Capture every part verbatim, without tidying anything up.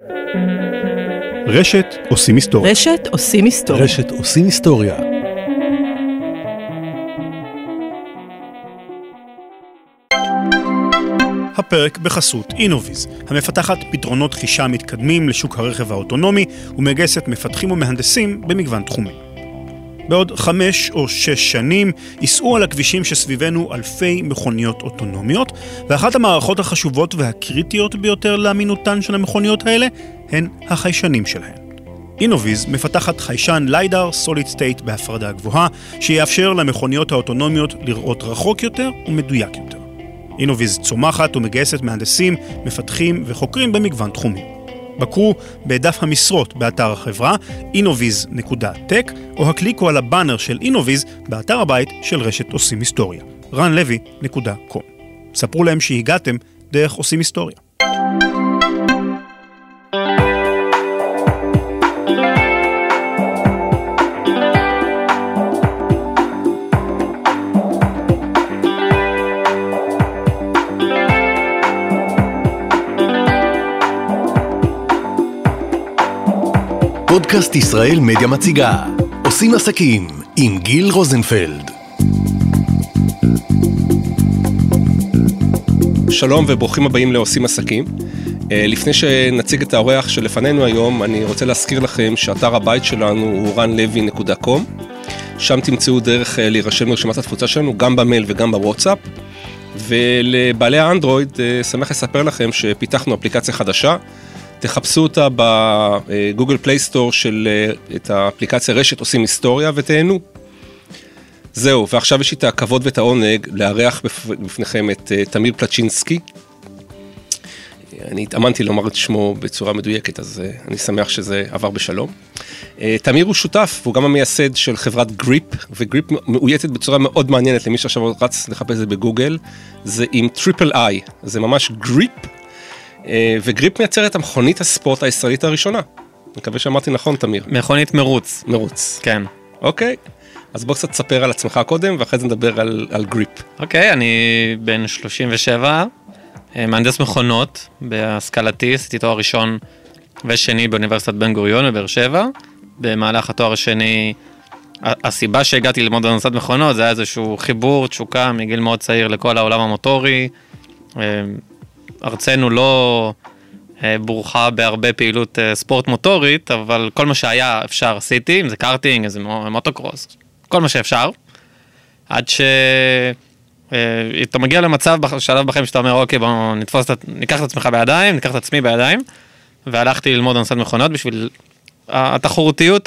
רשת עושים היסטוריה. רשת עושים היסטוריה. רשת עושים היסטוריה. הפרק בחסות אינוביז, המפתחת פתרונות חישה מתקדמים לשוק הרכב האוטונומי ומגייסת מפתחים ומהנדסים במגוון תחומים. בעוד חמש או שש שנים ייסעו על הכבישים שסביבנו אלפי מכוניות אוטונומיות, ואחת המערכות החשובות והקריטיות ביותר לאמינותן של המכוניות האלה הן החיישנים שלהן. אינוביז מפתחת חיישן ליידר סוליד סטייט בהפרדה גבוהה, שיאפשר למכוניות האוטונומיות לראות רחוק יותר ומדויק יותר. אינוביז צומחת ומגייסת מהנדסים, מפתחים וחוקרים במגוון תחומים. בקרו בדף המשרות באתר החברה אינוביז נקודה טק, או הקליקו על הבאנר של אינוביז באתר הבית של רשת עושים היסטוריה, רן לוי נקודה קום. ספרו להם שהגעתם דרך עושים היסטוריה. פודקאסט ישראל מדיה מציגה עושים עסקים עם גיל רוזנפלד. שלום וברוכים הבאים לעושים עסקים. לפני שנציג את האורח שלפנינו היום, אני רוצה להזכיר לכם שאתר הבית שלנו הוא רן לוי נקודה קום. שם תמצאו דרך להירשם לרשימת התפוצה שלנו, גם במייל וגם בוואטסאפ. ולבעלי האנדרואיד, שמח לספר לכם שפיתחנו אפליקציה חדשה. תחפשו אותה בגוגל פליי סטור של את האפליקציה רשת עושים היסטוריה ותהנו. זהו, ועכשיו יש לי את הכבוד ואת העונג לארח בפניכם את תמיר פלצ'ינסקי. אני התאמנתי לומר את שמו בצורה מדויקת, אז אני שמח שזה עבר בשלום. תמיר הוא שותף, והוא גם המייסד של חברת גריפ, וגריפ מאויתת בצורה מאוד מעניינת למי שעכשיו רץ לחפש את זה בגוגל. זה עם טריפל איי, זה ממש גריפ, וגריפ מייצר את המכונית הספורט הישראלית הראשונה. אני מקווה שאמרתי נכון, תמיר. מכונית מרוץ. מרוץ. כן. אוקיי. אז בוא קצת תספר על עצמך קודם, ואחרי זה נדבר על, על גריפ. אוקיי, אני בן שלושים ושבע, מהנדס מכונות בהשכלתי, עשיתי תואר ראשון ושני באוניברסיטת בן גוריון בבאר שבע. במהלך התואר השני, הסיבה שהגעתי ללמוד בהנדסת מכונות, זה היה איזשהו חיבור, תשוקה מגיל מאוד צעיר לכל העולם המוטורי. ארצנו לא בורחה בהרבה פעילות ספורט מוטורית, אבל כל מה שהיה אפשר עשיתי, אם זה קארטינג, איזה מוטוקרוס, כל מה שאפשר, עד שאתה מגיע למצב בשלב בחיים שאתה אומר, אוקיי, בוא נתפוס, ניקח את עצמך בידיים, ניקח את עצמי בידיים, והלכתי ללמוד הנדסת מכונות בשביל התחרותיות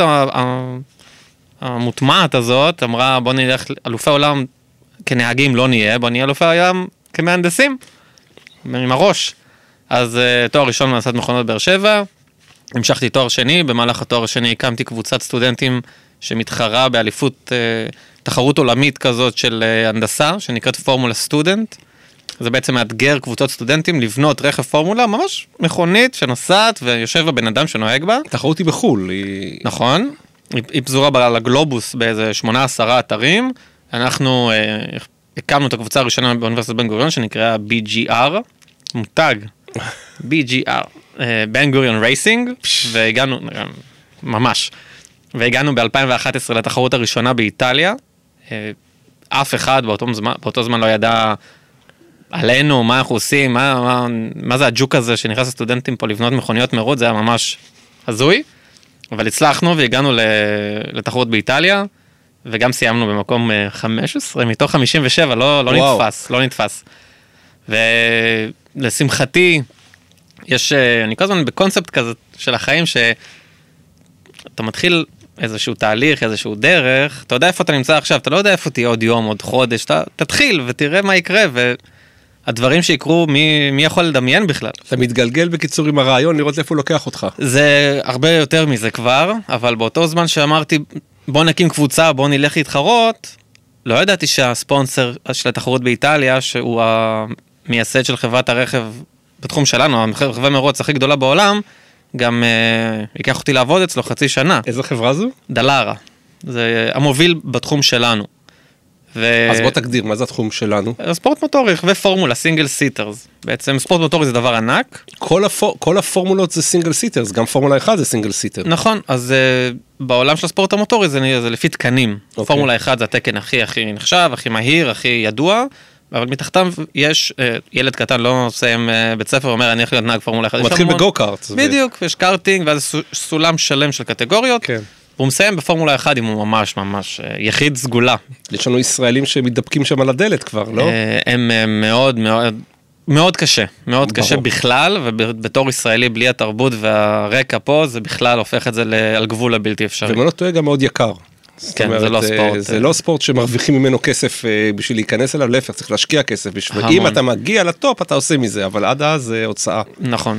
המוטמעת הזאת, אמרה, בוא נלך, אלופי עולם כנהגים לא נהיה, בוא נהיה אלופי עולם כמהנדסים. עם הראש. אז uh, תואר ראשון בהנדסת מכונות באר שבע, המשכתי תואר שני, במהלך התואר השני הקמתי קבוצת סטודנטים שמתחרה באליפות uh, תחרות עולמית כזאת של uh, הנדסה, שנקראת פורמולה סטודנט. זה בעצם מאתגר קבוצות סטודנטים לבנות רכב פורמולה, ממש מכונית שנוסעת ויושב בבן אדם שנוהג בה. תחרות היא בחול. היא... נכון, היא, היא פזורה לגלובוס באיזה שמונה עשרה אתרים. אנחנו uh, הקמנו את הקבוצה הראשונה באוניברסיטת בן גוריון שנקראה בי ג'י אר, מותג, בי ג'י אר, בן גוריון רייסינג, והגענו, ממש, והגענו ב-אלפיים ואחת עשרה לתחרות הראשונה באיטליה. אף אחד באותו זמן, באותו זמן לא ידע עלינו, מה אנחנו עושים, מה, מה, מה זה הג'וק הזה שנכנס לסטודנטים פה לבנות מכוניות מרוץ, זה היה ממש הזוי, אבל הצלחנו והגענו לתחרות באיטליה, וגם סיימנו במקום חמש עשרה מתוך חמישים ושבע, לא, לא נתפס, לא נתפס. ולשמחתי, יש, אני כל הזמן בקונספט כזה של החיים, שאתה מתחיל איזשהו תהליך, איזשהו דרך, אתה יודע איפה אתה נמצא עכשיו, אתה לא יודע איפה תהיה עוד יום, עוד חודש, אתה תתחיל ותראה מה יקרה, והדברים שיקרו, מי, מי יכול לדמיין בכלל? אתה מתגלגל בקיצור עם הרעיון, לראות איפה הוא לוקח אותך. זה הרבה יותר מזה כבר, אבל באותו זמן שאמרתי, בוא נקים קבוצה, בוא נלך להתחרות, לא ידעתי שהספונסר של התחרות באיטליה, שהוא המייסד של חברת הרכב בתחום שלנו, החברה מרוץ הכי גדולה בעולם, גם uh, ייקח אותי לעבוד אצלו חצי שנה. איזו חברה זו? דלרה. זה המוביל בתחום שלנו. ו... אז בוא תגדיר, מה זה התחום שלנו? ספורט מוטורי ופורמולה, סינגל סיטרס. בעצם ספורט מוטורי זה דבר ענק. כל, הפור... כל הפורמולות זה סינגל סיטרס, גם פורמולה אחת זה סינגל סיטר. נכון, אז uh, בעולם של הספורט המוטורי זה, זה לפי תקנים. Okay. פורמולה אחת זה התקן הכי הכי נחשב, הכי מהיר, הכי ידוע, אבל מתחתם יש, uh, ילד קטן לא מסיים uh, בית ספר, אומר אני הולך להיות נהג פורמולה אחת. הוא מתחיל בגו-קארט. בדיוק, ו... יש קארטינג, ואז סולם שלם של קטגוריות. כן. והוא מסיים בפורמולה אחת, אם הוא ממש ממש יחיד סגולה. יש לנו ישראלים שמתדפקים שם על הדלת כבר, לא? הם מאוד מאוד, מאוד קשה, מאוד קשה בכלל, ובתור ישראלי בלי התרבות והרקע פה, זה בכלל הופך את זה על גבול הבלתי אפשרי. ומאוד טועה גם מאוד יקר. כן, זה לא ספורט. זה לא ספורט שמרוויחים ממנו כסף בשביל להיכנס אליו, להפך, צריך להשקיע כסף בשביל. אם אתה מגיע לטופ, אתה עושה מזה, אבל עד אז זה הוצאה. נכון.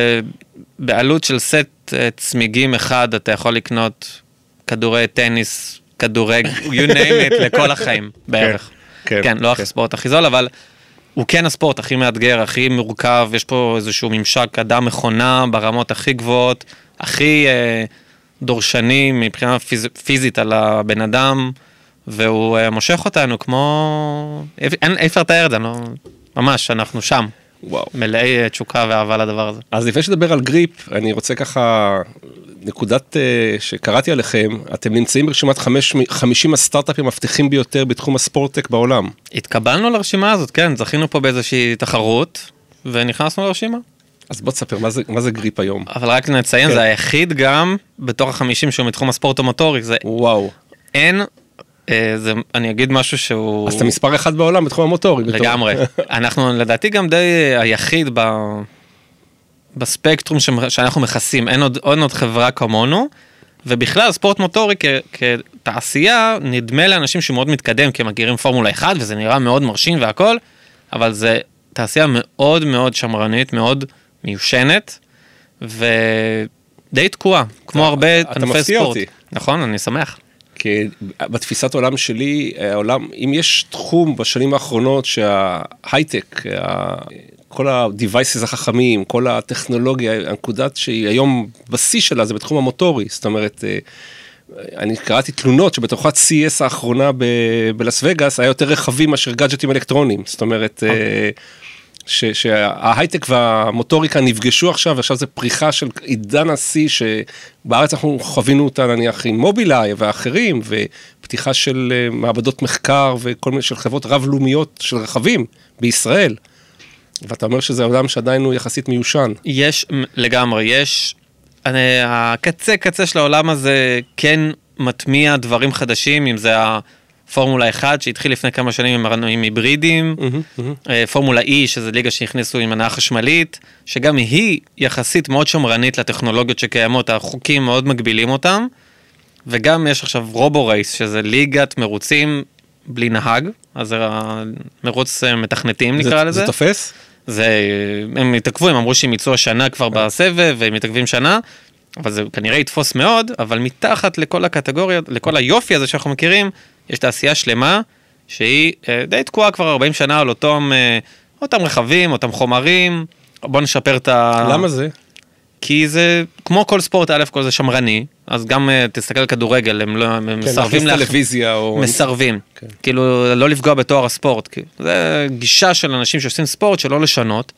בעלות של סט צמיגים אחד, אתה יכול לקנות כדורי טניס, כדורי, you name it, לכל החיים, בערך. כן, כן, לא הספורט הכי זול, אבל הוא כן הספורט הכי מאתגר, הכי מורכב, יש פה איזשהו ממשק אדם מכונה ברמות הכי גבוהות, הכי אה, דורשני מבחינה פיז, פיזית על הבן אדם, והוא אה, מושך אותנו כמו... אין איפה לתאר את זה, לא... ממש, אנחנו שם. וואו. מלאי תשוקה ואהבה לדבר הזה. אז לפני שדבר על גריפ, אני רוצה ככה, נקודת uh, שקראתי עליכם, אתם נמצאים ברשימת חמש, חמישים הסטארט-אפים המבטיחים ביותר בתחום הספורטק בעולם. התקבלנו לרשימה הזאת, כן, זכינו פה באיזושהי תחרות, ונכנסנו לרשימה. אז בוא תספר, מה זה, מה זה גריפ היום? אבל רק נציין, כן. זה היחיד גם בתוך החמישים שהוא מתחום הספורט המוטורי, זה... וואו. אין... זה, אני אגיד משהו שהוא... אז אתה מספר אחד בעולם בתחום המוטורי. לגמרי. אנחנו לדעתי גם די היחיד ב... בספקטרום שאנחנו מכסים. אין עוד, עוד, עוד חברה כמונו, ובכלל ספורט מוטורי כ... כתעשייה נדמה לאנשים שהוא מאוד מתקדם, כי הם מכירים פורמולה אחת, וזה נראה מאוד מרשים והכל, אבל זה תעשייה מאוד מאוד שמרנית, מאוד מיושנת, ודי תקועה, כמו הרבה ענפי ספורט. אותי. נכון, אני שמח. כי בתפיסת העולם שלי, העולם, אם יש תחום בשנים האחרונות שההייטק, כל ה-devices החכמים, כל הטכנולוגיה, הנקודת שהיא היום בשיא שלה, זה בתחום המוטורי. זאת אומרת, אני קראתי תלונות שבתוכת סי אס האחרונה בלס וגאס, היה יותר רחבים מאשר גאדג'טים אלקטרונים. זאת אומרת, שההייטק והמוטוריקה נפגשו עכשיו, ועכשיו זה פריחה של עידן השיא, שבארץ אנחנו חווינו אותה נניח עם מובילאיי ואחרים, ופתיחה של מעבדות מחקר וכל מיני של חברות רב-לאומיות של רכבים בישראל. ואתה אומר שזה עולם שעדיין הוא יחסית מיושן. יש, לגמרי, יש, הקצה קצה של העולם הזה כן מטמיע דברים חדשים, אם זה ה... פורמולה אחת שהתחיל לפני כמה שנים עם, עם היברידים, mm-hmm, mm-hmm. פורמולה E, שזה ליגה שהכניסו עם הנעה חשמלית, שגם היא יחסית מאוד שמרנית לטכנולוגיות שקיימות, החוקים מאוד מגבילים אותם, וגם יש עכשיו רובו רייס, שזה ליגת מרוצים בלי נהג, אז זה מרוץ מתכנתים נקרא זה, לזה. זה תופס? זה, הם התעכבו, הם אמרו שהם יצאו השנה כבר בסבב, והם מתעכבים שנה, אבל זה כנראה יתפוס מאוד, אבל מתחת לכל הקטגוריות, לכל היופי הזה שאנחנו מכירים, יש תעשייה שלמה, שהיא די תקועה כבר ארבעים שנה על אותם, אותם רכבים, אותם חומרים, בוא נשפר את ה... למה זה? כי זה, כמו כל ספורט, א' כל זה שמרני, אז גם תסתכל על כדורגל, הם, לא, הם כן, מסרבים להכניס טלוויזיה או... מסרבים, כן. כאילו לא לפגוע בתואר הספורט, כי זה גישה של אנשים שעושים ספורט שלא לשנות,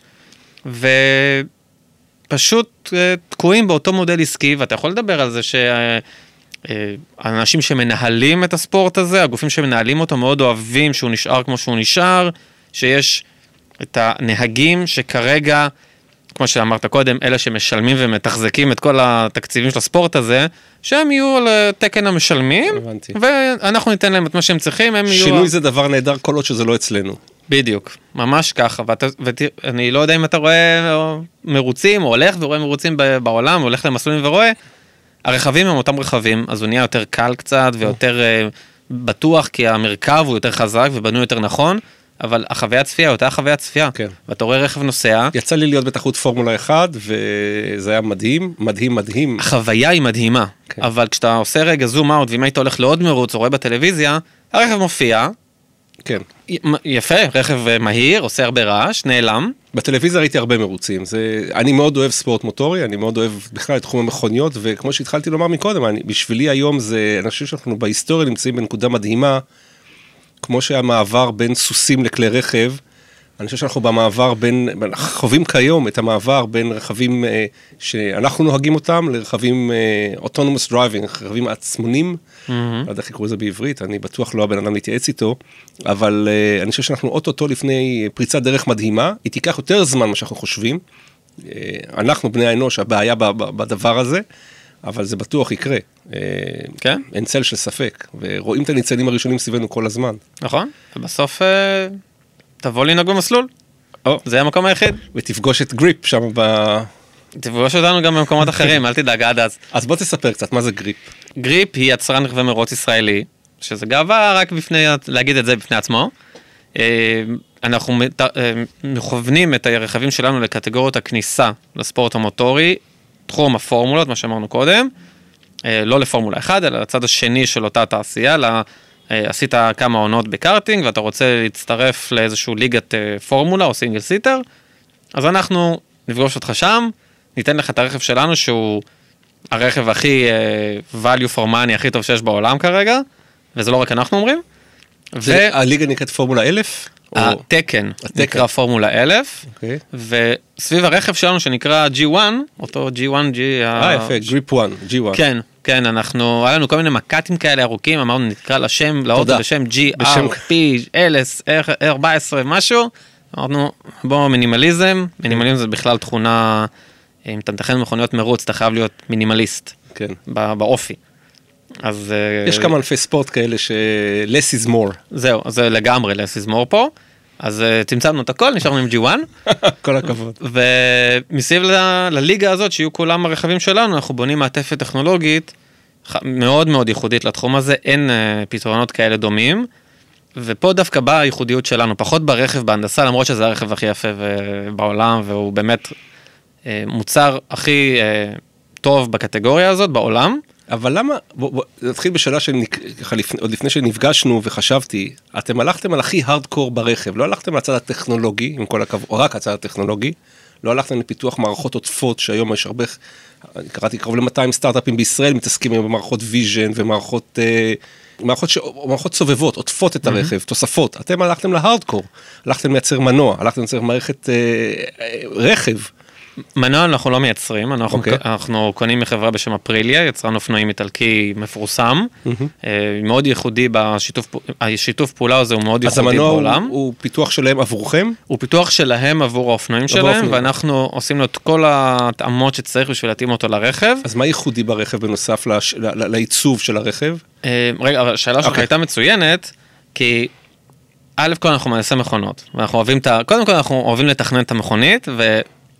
ופשוט תקועים באותו מודל עסקי, ואתה יכול לדבר על זה ש... האנשים שמנהלים את הספורט הזה, הגופים שמנהלים אותו מאוד אוהבים שהוא נשאר כמו שהוא נשאר, שיש את הנהגים שכרגע, כמו שאמרת קודם, אלה שמשלמים ומתחזקים את כל התקציבים של הספורט הזה, שהם יהיו על תקן המשלמים, הבנתי. ואנחנו ניתן להם את מה שהם צריכים, הם יהיו... שינוי זה דבר נהדר כל עוד שזה לא אצלנו. בדיוק, ממש ככה, ואני לא יודע אם אתה רואה מרוצים, או הולך ורואה מרוצים בעולם, הולך למסלולים ורואה, הרכבים הם אותם רכבים, אז הוא נהיה יותר קל קצת ויותר uh, בטוח, כי המרכב הוא יותר חזק ובנוי יותר נכון, אבל החוויה צפייה היא אותה חוויה צפייה. כן. ואתה רואה רכב נוסע. יצא לי להיות בתחרות פורמולה אחת, וזה היה מדהים, מדהים, מדהים. החוויה היא מדהימה, כן. אבל כשאתה עושה רגע זום אאוט, ואם היית הולך לעוד מרוץ, או רואה בטלוויזיה, הרכב מופיע. כן. יפה, רכב מהיר, עושה הרבה רעש, נעלם. בטלוויזיה ראיתי הרבה מרוצים. זה, אני מאוד אוהב ספורט מוטורי, אני מאוד אוהב בכלל את תחום המכוניות, וכמו שהתחלתי לומר מקודם, אני, בשבילי היום זה, אני חושב שאנחנו בהיסטוריה נמצאים בנקודה מדהימה, כמו שהמעבר בין סוסים לכלי רכב, אני חושב שאנחנו במעבר בין, אנחנו חווים כיום את המעבר בין רכבים אה, שאנחנו נוהגים אותם, לרכבים אה, autonomous driving, רכבים עצמונים, mm-hmm. לא יודע איך יקראו זה בעברית, אני בטוח לא הבן אדם להתייעץ איתו, אבל אה, אני חושב שאנחנו אוטוטו לפני פריצת דרך מדהימה, היא תיקח יותר זמן מה שאנחנו חושבים, אה, אנחנו בני האנוש, הבעיה ב- ב- בדבר הזה, אבל זה בטוח יקרה. אה, כן? אין צל של ספק, ורואים את הניצנים הראשונים סביבנו כל הזמן. נכון, ובסוף... אה... תבוא לנהוג במסלול, זה המקום היחיד. ותפגוש את גריפ שם ב... תפגוש אותנו גם במקומות אחרים, אל תדאג עד אז. אז בוא תספר קצת, מה זה גריפ? גריפ היא יצרן רכבי מרוץ ישראלי, שזה גאווה רק בפני, להגיד את זה בפני עצמו. אנחנו מכוונים את הרכבים שלנו לקטגוריות הכניסה לספורט המוטורי, תחום הפורמולות, מה שאמרנו קודם, לא לפורמולה אחת, אלא לצד השני של אותה תעשייה, עשית כמה עונות בקארטינג, ואתה רוצה להצטרף לאיזשהו ליגת פורמולה או סינגל סיטר, אז אנחנו נפגוש אותך שם, ניתן לך את הרכב שלנו, שהוא הרכב הכי value for money, הכי טוב שיש בעולם כרגע, וזה לא רק אנחנו אומרים. הליגה נקראת פורמולה אלף? התקן נקרא פורמולה אלף, וסביב הרכב שלנו שנקרא ג'י וואן, אותו ג'י וואן, אה יפה, גריפ וואן, ג'י וואן. כן. כן, אנחנו, היה לנו כל מיני מקטים כאלה ארוכים, אמרנו נקרא לשם, לאוטו בשם ג'י אר פי אל אס ארבע עשרה משהו, אמרנו בוא מינימליזם, מינימליזם זה בכלל תכונה, אם אתה מתכנן מכוניות מרוץ, אתה חייב להיות מינימליסט, כן. באופי. אז... יש כמה אלפי ספורט כאלה ש... less is more. זהו, זה לגמרי less is more פה, אז צמצמנו את הכל, נשארנו עם ג'י וואן. כל הכבוד. ומסביב ל- לליגה הזאת, שיהיו כולם הרכבים שלנו, אנחנו בונים מעטפת טכנולוגית מאוד מאוד ייחודית לתחום הזה, אין uh, פתרונות כאלה דומים, ופה דווקא באה הייחודיות שלנו, פחות ברכב בהנדסה, למרות שזה הרכב הכי יפה בעולם, והוא באמת uh, מוצר הכי uh, טוב בקטגוריה הזאת בעולם. אבל למה, בוא, בוא, נתחיל בשאלה שעוד לפני שנפגשנו וחשבתי, אתם הלכתם על הכי הארדקור ברכב, לא הלכתם לצד הטכנולוגי, עם כל הכבוד, או רק הצד הטכנולוגי, לא הלכתם לפיתוח מערכות עוטפות, שהיום יש הרבה, קראתי קרוב ל-מאתיים סטארט-אפים בישראל, מתעסקים עם מערכות ויז'ן ומערכות, אה, מערכות, ש... מערכות סובבות, עוטפות את הרכב, mm-hmm. תוספות. אתם הלכתם להארדקור, הלכתם לייצר מנוע, הלכתם לייצר מערכת אה, אה, רכב. מנוע אנחנו לא מייצרים, אנחנו, okay. אנחנו קונים מחברה בשם אפריליה, יצרן אופנועים איטלקי מפורסם, mm-hmm. מאוד ייחודי בשיתוף, השיתוף פעולה הזה הוא מאוד ייחודי בעולם. אז המנוע הוא, הוא פיתוח שלהם עבורכם? הוא פיתוח שלהם עבור האופנועים שלהם, האופנועים. ואנחנו עושים לו את כל ההתאמות שצריך בשביל להתאים אותו לרכב. אז מה ייחודי ברכב בנוסף לש, ל, ל, לעיצוב של הרכב? רגע, אבל השאלה שלך okay. הייתה מצוינת, כי א' כל אנחנו מנסים מכונות, ואנחנו אוהבים את ה... קודם כל אנחנו אוהבים לתכנן את המכונית, ו...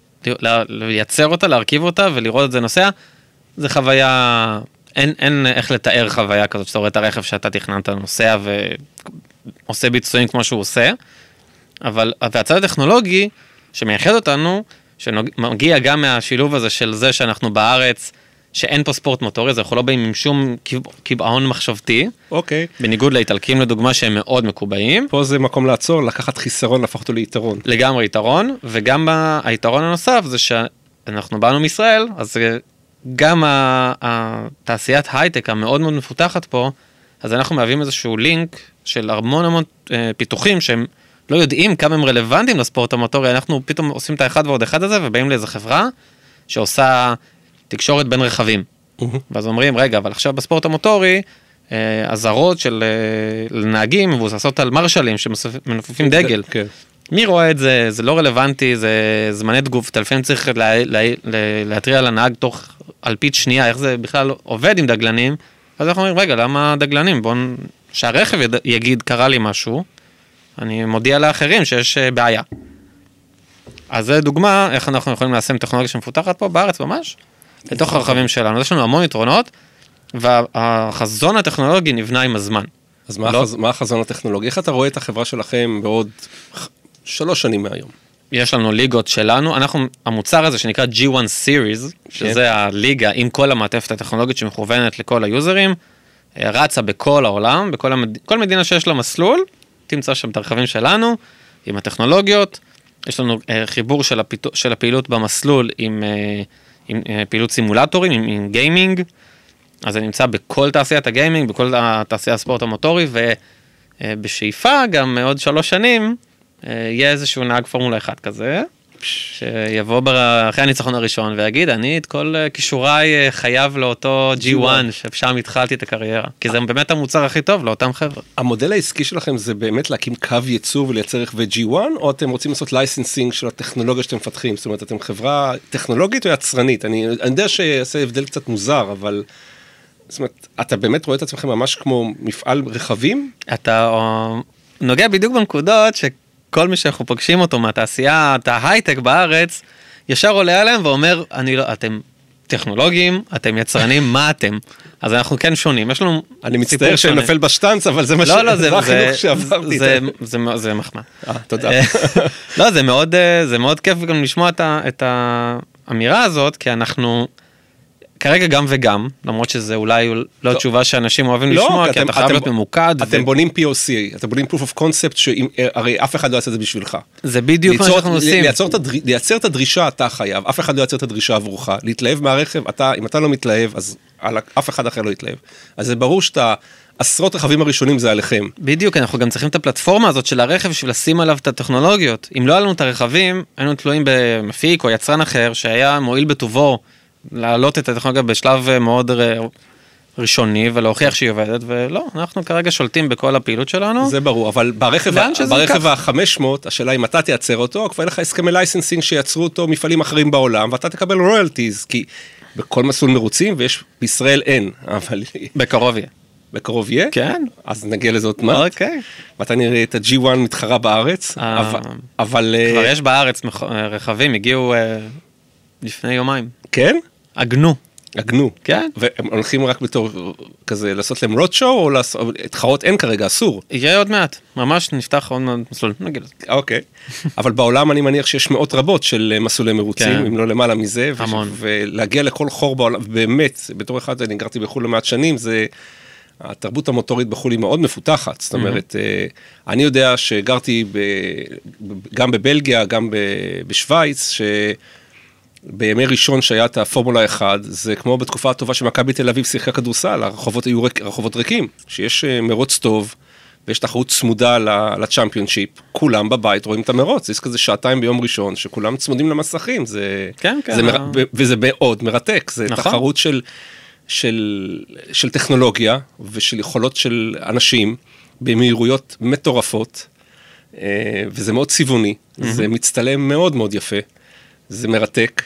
לייצר אותה, להרכיב אותה ולראות את זה נוסע, זה חוויה, אין, אין איך לתאר חוויה כזאת, שאתה רואה את הרכב שאתה תכננת נוסע ועושה ביצועים כמו שהוא עושה, אבל הצד הטכנולוגי שמייחד אותנו, שמגיע גם מהשילוב הזה של זה שאנחנו בארץ, שאין פה ספורט מוטורי, זה אנחנו לא באים עם שום קיבעון מחשבתי, אוקיי. בניגוד לאיטלקים לדוגמה שהם מאוד מקובעים. פה זה מקום לעצור, לקחת חיסרון, להפוך אותו ליתרון. לגמרי יתרון, וגם היתרון הנוסף זה שאנחנו באנו מישראל, אז גם התעשיית הייטק המאוד מאוד מפותחת פה, אז אנחנו מהווים איזשהו לינק של המון המון פיתוחים שהם לא יודעים כמה הם רלוונטיים לספורט המוטורי, אנחנו פתאום עושים את האחד ועוד אחד הזה, ובאים לאיזו חברה שעושה תקשורת בין רכבים. ואז אומרים, רגע, אבל עכשיו בספורט המוטורי, הזרות של נהגים מבוססות על מרשלים שמנופפים דגל. מי רואה את זה? זה לא רלוונטי, זה זמני תגובה, לפעמים צריך להתריע על הנהג תוך אלפית שנייה, איך זה בכלל עובד עם דגלנים, אז אנחנו אומרים, רגע, למה דגלנים? בואו, שהרכב יגיד, קרה לי משהו, אני מודיע לאחרים שיש בעיה. אז זה דוגמה, איך אנחנו יכולים ליישם טכנולוגיה שמפותחת פה בארץ ממש, לתוך הרכבים שלנו. יש לנו המון יתרונות, והחזון הטכנולוגי נבנה עם הזמן. אז מה, לא... החז... מה החזון הטכנולוגי? איך אתה רואה את החברה שלכם בעוד שלוש שנים מהיום? יש לנו ליגות שלנו, אנחנו, המוצר הזה שנקרא ג'י וואן Series, שזה כן. הליגה עם כל המעטפת הטכנולוגית שמכוונת לכל היוזרים, רצה בכל העולם, בכל המד... כל מדינה שיש לה מסלול, תמצא שם את הרכבים שלנו, עם הטכנולוגיות, יש לנו חיבור של, הפית... של הפעילות במסלול עם... עם פעילות סימולטורים, עם, עם גיימינג, אז זה נמצא בכל תעשיית הגיימינג, בכל תעשיית הספורט המוטורי, בשאיפה גם עוד שלוש שנים, יהיה איזשהו נהג פורמולה אחד כזה, שיבוא אחרי הניצחון הראשון ויגיד, אני את כל כישוריי חייב לאותו ג'י וואן, ששם התחלתי את הקריירה, כי זה באמת המוצר הכי טוב לאותם חבר'ה. המודל העסקי שלכם זה באמת להקים קו ייצור ולייצר רכבי ג'י וואן, או אתם רוצים לעשות לייסנסינג של הטכנולוגיה שאתם מפתחים? זאת אומרת, אתם חברה טכנולוגית או יצרנית? אני, אני יודע שיעשה הבדל קצת מוזר, אבל זאת אומרת, אתה באמת רואה את עצמכם ממש כמו מפעל רכבים? אתה נוגע בדיוק בנקודות ש... כל מי שאנחנו פוגשים אותו מהתעשייה, את ההייטק בארץ, ישר עולה עליהם ואומר, אני לא, אתם טכנולוגיים, אתם יצרנים, מה אתם? אז אנחנו כן שונים, יש לנו אני מצטער שנפל בשטנץ, אבל זה מה החינוך שעברתי. זה מחמא. תודה. לא, זה מאוד, זה מאוד כיף גם לשמוע את האמירה הזאת, כי אנחנו כרגע גם וגם, למרות שזה אולי לא תשובה שאנשים אוהבים לשמוע, כי אתה חייב להיות ממוקד. אתם בונים פי או סי, אתם בונים proof of concept, שהרי אף אחד לא יעשה את זה בשבילך. זה בדיוק מה שאנחנו עושים. לייצר את הדרישה אתה חייב, אף אחד לא יייצר את הדרישה עבורך. להתלהב מהרכב, אם אתה לא מתלהב, אז אף אחד אחר לא יתלהב. אז זה ברור שאתה, עשרות רכבים הראשונים זה עליכם. בדיוק, אנחנו גם צריכים את הפלטפורמה הזאת של הרכב, בשביל לשים עליו את הטכנולוגיות. אם לא היה לנו את הרכבים, היינו תלויים במפיק או יצרן אחר, שהיה מועיל בטובו להעלות את הטכנולוגיה בשלב מאוד ראשוני, ולהוכיח שהיא עובדת, ולא, אנחנו כרגע שולטים בכל הפעילות שלנו. זה ברור, אבל ברכב, ברכב ה-חמש מאות, השאלה אם אתה תייצר אותו, כבר אין לך הסכמי לייסנסינג שיצרו אותו מפעלים אחרים בעולם, ואתה תקבל רויאלטיז, כי בכל מסלול מרוצים, ויש בישראל אין, אבל... בקרוב יהיה. בקרוב יהיה? כן. אז נגיע לזה עוד מעט. אוקיי. ואתה נראה את ה-ג'י וואן מתחרה בארץ, אבל... כבר יש בארץ רכבים, הגיעו לפני יומיים. כן? עגנו. עגנו. כן. והם הולכים רק בתור כזה לעשות להם רוד שואו, או התחרות אין כרגע, אסור. יהיה עוד מעט. ממש נפתח עוד מעט מסלול. נגיד את זה. אוקיי. אבל בעולם אני מניח שיש מאות רבות של מסלולי מרוצים, אם לא למעלה מזה. המון. ולהגיע לכל חור בעולם, באמת, בתור אחד, אני גרתי בחול למעט שנים, זה... התרבות המוטורית בחול היא מאוד מפותחת. זאת אומרת, אני יודע שגרתי גם בבלגיה, גם בשוויץ, ש... בימי ראשון שהיה את הפורמולה אחד, זה כמו בתקופה הטובה שמכבי תל אביב שיחקה כדורסל, הרחובות היו ריק, רחובות ריקים, שיש מרוץ טוב, ויש תחרות צמודה לצ'אמפיונשיפ, כולם בבית רואים את המרוץ, יש כזה שעתיים ביום ראשון, שכולם צמודים למסכים, זה, כן, כן. זה מר... וזה מאוד מרתק, זה נכון. תחרות של, של, של טכנולוגיה, ושל יכולות של אנשים, במהירויות מטורפות, וזה מאוד צבעוני, mm-hmm. זה מצטלם מאוד מאוד יפה, זה מרתק,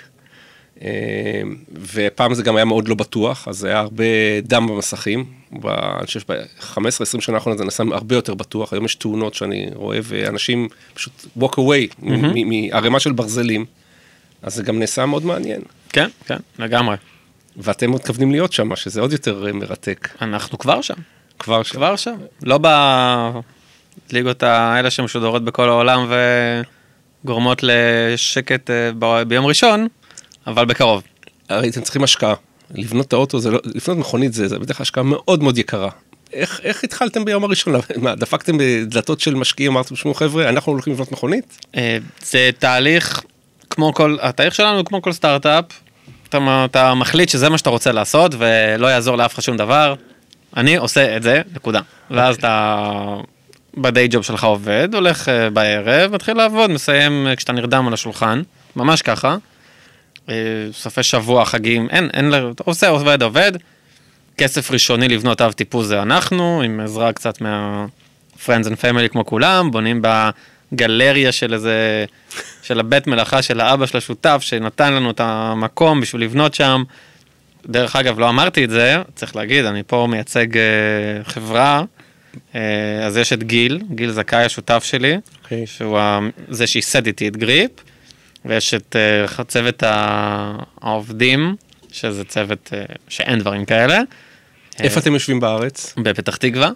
ופעם זה גם היה מאוד לא בטוח, אז היה הרבה דם במסכים, אני חושב ב-חמש עשרה עשרים שנה האחרונות זה נעשה הרבה יותר בטוח, היום יש תאונות שאני רואה, ואנשים פשוט walk away מהרמה של ברזלים, אז זה גם נעשה מאוד מעניין. כן, כן, לגמרי. ואתם מתכוונים להיות שם, שזה עוד יותר מרתק. אנחנו כבר שם. כבר שם. כבר שם. לא בליגות האלה שמשודרות בכל העולם וגורמות לשקט ביום ראשון, אבל בקרוב. הרי אתם צריכים השקעה. לבנות את האוטו, זה לא, לפנות מכונית זה, זה בדרך השקעה מאוד מאוד יקרה. איך, איך התחלתם ביום הראשון? מה, דפקתם בדלתות של משקיעים, אמרתם, שמעו חבר'ה, אנחנו הולכים לבנות מכונית? זה תהליך, כמו כל, התהליך שלנו כמו כל סטארט-אפ, אתה, אתה מחליט שזה מה שאתה רוצה לעשות, ולא יעזור לאף אחד שום דבר. אני עושה את זה, נקודה. ואז אתה בדיי ג'וב שלך עובד, הולך בערב, מתחיל לעבוד, מסיים כשאתה נרדם על השולחן, ממש ככה. סופי שבוע, חגים, אין, אין, אתה עושה, עובד, עובד. כסף ראשוני לבנות אב טיפוס זה אנחנו, עם עזרה קצת מה-friends and family כמו כולם, בונים בגלריה של איזה, של הבית מלאכה של האבא של השותף, שנתן לנו את המקום בשביל לבנות שם. דרך אגב, לא אמרתי את זה, צריך להגיד, אני פה מייצג uh, חברה, uh, אז יש את גיל, גיל זכאי השותף שלי, okay. שהוא זה שיסד איתי את גריפ, ויש את uh, צוות העובדים, שזה צוות uh, שאין דברים כאלה. איפה uh, אתם יושבים בארץ? בפתח תקווה,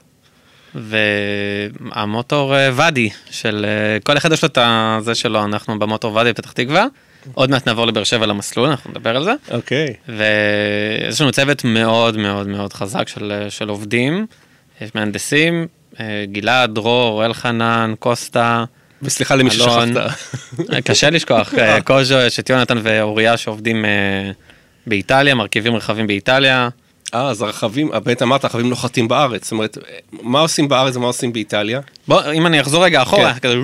והמוטור uh, ודי, של uh, כל אחד יש לו את זה שלו, אנחנו במוטור ודי בפתח תקווה, עוד מעט נעבור לבאר שבע למסלול, אנחנו נדבר על זה. אוקיי. Okay. ויש לנו צוות מאוד מאוד מאוד חזק של, של עובדים, יש מהנדסים, uh, גלעד, דרור, אלחנן, קוסטה, וסליחה למי ששכחת. קשה לשכוח, קוז'ו, יש את יונתן ואוריה שעובדים באיטליה, מרכיבים רחבים באיטליה. אה, אז הרכבים, באמת אמרת, הרכבים נוחתים בארץ, זאת אומרת, מה עושים בארץ ומה עושים באיטליה? בוא, אם אני אחזור רגע אחורה, כזה...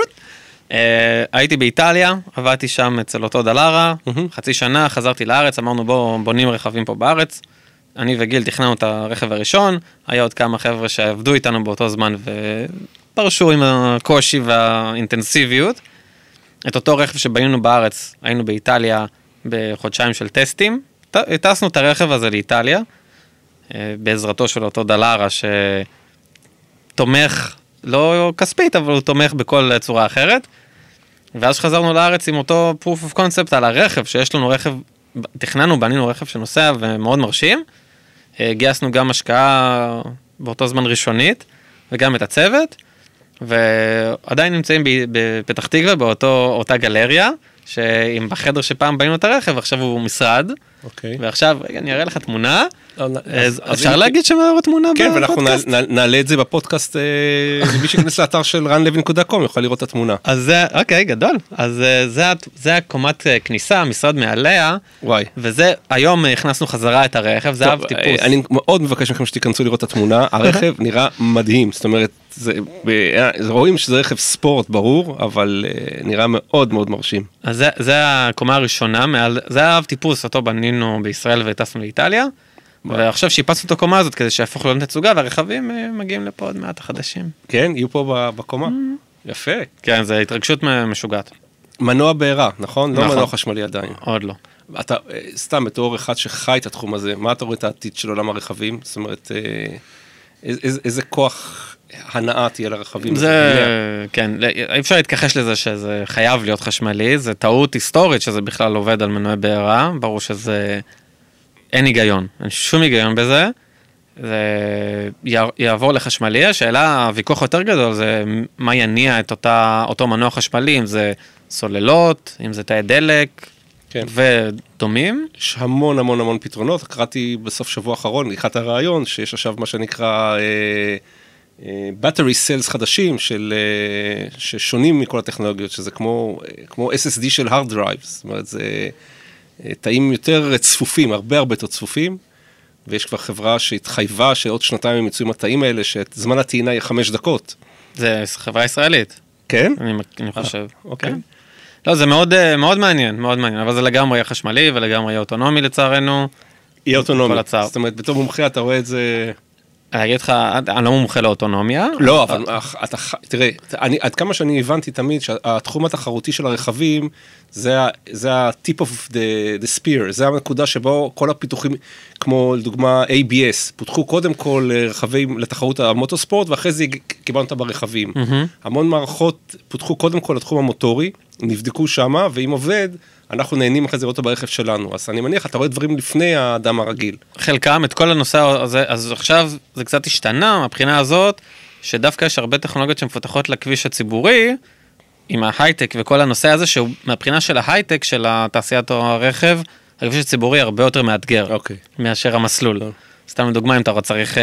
הייתי באיטליה, עבדתי שם אצל אותו דלרה, חצי שנה, חזרתי לארץ, אמרנו בוא בונים רכבים פה בארץ, אני וגיל תכננו את הרכב הראשון, היה עוד כמה חבר'ה שעבדו איתנו באותו זמן ופרשו עם הקושי והאינטנסיביות. את אותו רכב שבנינו בארץ, היינו באיטליה בחודשיים של טסטים, טסנו את הרכב הזה לאיטליה, בעזרתו של אותו דלרה שתומך, לא כספית, אבל הוא תומך בכל צורה אחרת. ואז חזרנו לארץ עם אותו proof of concept על הרכב, שיש לנו רכב, תכננו, בנינו רכב שנוסע ומאוד מרשים. גייסנו גם השקעה באותו זמן ראשונית, וגם את הצוות, ועדיין נמצאים בפתח תקווה, באותה גלריה, שאם בחדר שפעם בנינו את הרכב, עכשיו הוא משרד, ועכשיו, רגע, אני אראה לך תמונה, אפשר להגיד שמראה תמונה בפודקאסט? כן, ואנחנו נעלה את זה בפודקאסט, מי שכנס לאתר של רן לוי נקודה קום יוכל לראות את התמונה. אז זה, אוקיי, גדול, אז זה הקומת כניסה, המשרד מעליה, וזה, היום הכנסנו חזרה את הרכב, זה אב טיפוס. אני מאוד מבקש מכם שתיכנסו לראות את התמונה, הרכב נראה מדהים, זאת אומרת, רואים שזה רכב ספורט ברור, אבל נראה מאוד מאוד מרשים. אז זה הקומה הראשונה, זה האב טיפוס, אותו בנינו בישראל וטסנו לאיטליה, ועכשיו שיפצנו את הקומה הזאת כדי שיהפוך להיות תצוגה, והרכבים מגיעים לפה עוד מעט החדשים. כן, יהיו פה בקומה. יפה. כן, זה התרגשות משוגעת. מנוע בעירה, נכון? לא מנוע חשמלי עדיין. עוד לא. אתה, סתם, בתור אחד שחי את התחום הזה, מה אתה רואה את העתיד של עולם הרכבים? זאת אומרת, איזה כוח הנאה תהיה לרכבים? זה, כן, אי אפשר להתכחש לזה שזה חייב להיות חשמלי, זה טעות היסטורית שזה בכלל עובד על מנועי בעירה, ברור שזה, אין היגיון, אין שום היגיון בזה, זה יעבור לחשמלי, השאלה, הוויכוח יותר גדול זה מה יניע את אותה, אותו מנוע חשמלי, אם זה סוללות, אם זה תאי דלק, כן. ודומים. יש המון המון המון פתרונות, קראתי בסוף שבוע האחרון, לקחת הרעיון, שיש עכשיו מה שנקרא battery cells חדשים, של, ששונים מכל הטכנולוגיות, שזה כמו, כמו אס אס די של hard drive, זאת אומרת, זה תאים יותר צפופים, הרבה הרבה יותר צפופים, ויש כבר חברה שהתחייבה שעוד שנתיים הם יצאו עם התאים האלה, שזמן הטעינה יהיה חמש דקות. זה חברה ישראלית. כן? אני, אני חושב. אוקיי. כן. לא, זה מאוד, מאוד מעניין, מאוד מעניין, אבל זה לגמרי יהיה חשמלי ולגמרי יהיה אוטונומי לצערנו. יהיה אוטונומי. זאת אומרת, בתור מומחה אתה רואה את זה... אני אגיד לך, אני לא מומחה לאוטונומיה. לא, אבל אתה, תראה, אני, עד כמה שאני הבנתי תמיד שהתחום התחרותי של הרכבים, זה ה-tip of the, the spear, זה הנקודה שבו כל הפיתוחים, כמו לדוגמה איי בי אס, פותחו קודם כל רכבים לתחרות המוטוספורט, ואחרי זה קיבלנו אותה ברכבים. המון מערכות פותחו קודם כל לתחום המוטורי, נבדקו שמה, ואם עובד, אנחנו נהנים אחרי זה לראות ברכב שלנו. אז אני מניח, אתה רואה דברים לפני האדם הרגיל. חלקם, את כל הנושא הזה, אז עכשיו זה קצת השתנה, מהבחינה הזאת, שדווקא יש הרבה טכנולוגיות שמפותחות לכביש הציבורי, עם ההייטק וכל הנושא הזה, שהוא מהבחינה של ההייטק, של התעשיית הרכב, הכביש הציבורי הרבה יותר מאתגר, אוקיי. מאשר המסלול. סתם לדוגמה, אם אתה צריך...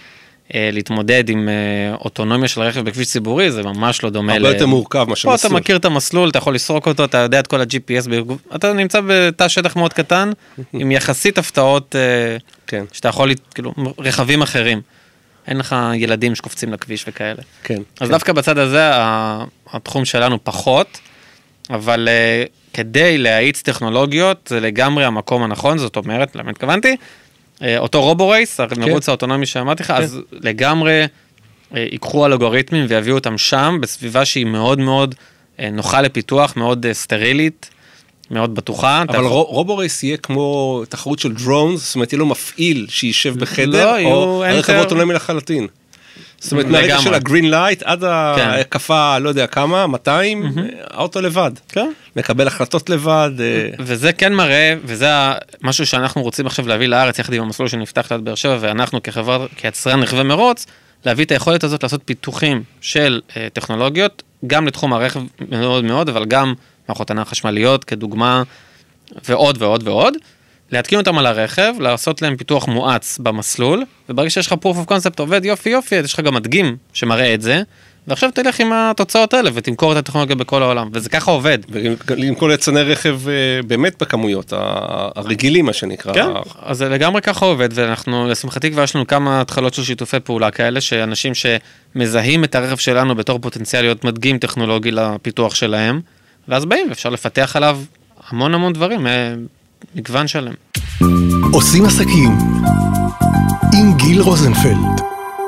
להתמודד עם אוטונומיה של רכב בכביש ציבורי, זה ממש לא דומה. הרבה יותר מורכב מה שמסלול. פה אתה מכיר את המסלול, אתה יכול לסרוק אותו, אתה יודע את כל ה-ג'י פי אס, אתה נמצא בתא שטח מאוד קטן, עם יחסית הפתעות, שאתה יכול, כאילו, רכבים אחרים. אין לך ילדים שקופצים לכביש וכאלה. כן. אז דווקא בצד הזה, התחום שלנו פחות, אבל כדי להאיץ טכנולוגיות, זה לגמרי המקום הנכון, זאת אומרת, למה התכוונתי? אותו רובו-רייס, המרוץ האוטונומי שאמרתי לך, אז לגמרי ייקחו אלגוריתמים ויביאו אותם שם, בסביבה שהיא מאוד מאוד נוחה לפיתוח, מאוד סטרילית, מאוד בטוחה. אבל רובו-רייס יהיה כמו תחרות של דרונס, זאת אומרת, יהיה לו מפעיל שישב בחדר, או רכב אוטונומי לחלוטין. זאת אומרת, מהרגע של הגרין לייט, עד הקפה, לא יודע כמה, מאתיים, האוטו לבד. מקבל החלטות לבד. וזה כן מראה, וזה משהו שאנחנו רוצים עכשיו להביא לארץ, יחד עם המסלול שנפתח ליד באר שבע, ואנחנו כחברה, כיצרן רכבי מרוץ, להביא את היכולת הזאת לעשות פיתוחים של טכנולוגיות, גם לתחום הרכב מאוד מאוד, אבל גם מערכות הנעה חשמליות, כדוגמה, ועוד ועוד ועוד. להתקין אותם על הרכב, לעשות להם פיתוח מואץ במסלול, וברגע שיש לך proof of concept עובד יופי יופי, יש לך גם מדגים שמראה את זה, ועכשיו תלך עם התוצאות האלה ותמכור את הטכנולוגיה בכל העולם, וזה ככה עובד. ולמכור ליצרני רכב באמת בכמויות, הרגילים מה שנקרא. כן, אז זה לגמרי ככה עובד, ואנחנו, לשמחתי כבר יש לנו כמה התחלות של שיתופי פעולה כאלה, שאנשים שמזהים את הרכב שלנו בתור פוטנציאל להיות מדגים טכנולוגי לפיתוח שלהם, ואז באים ואפשר לפתח עליו המון המון דברים, מגוון שלם. עושים עסקים עם גיל רוזנפלד.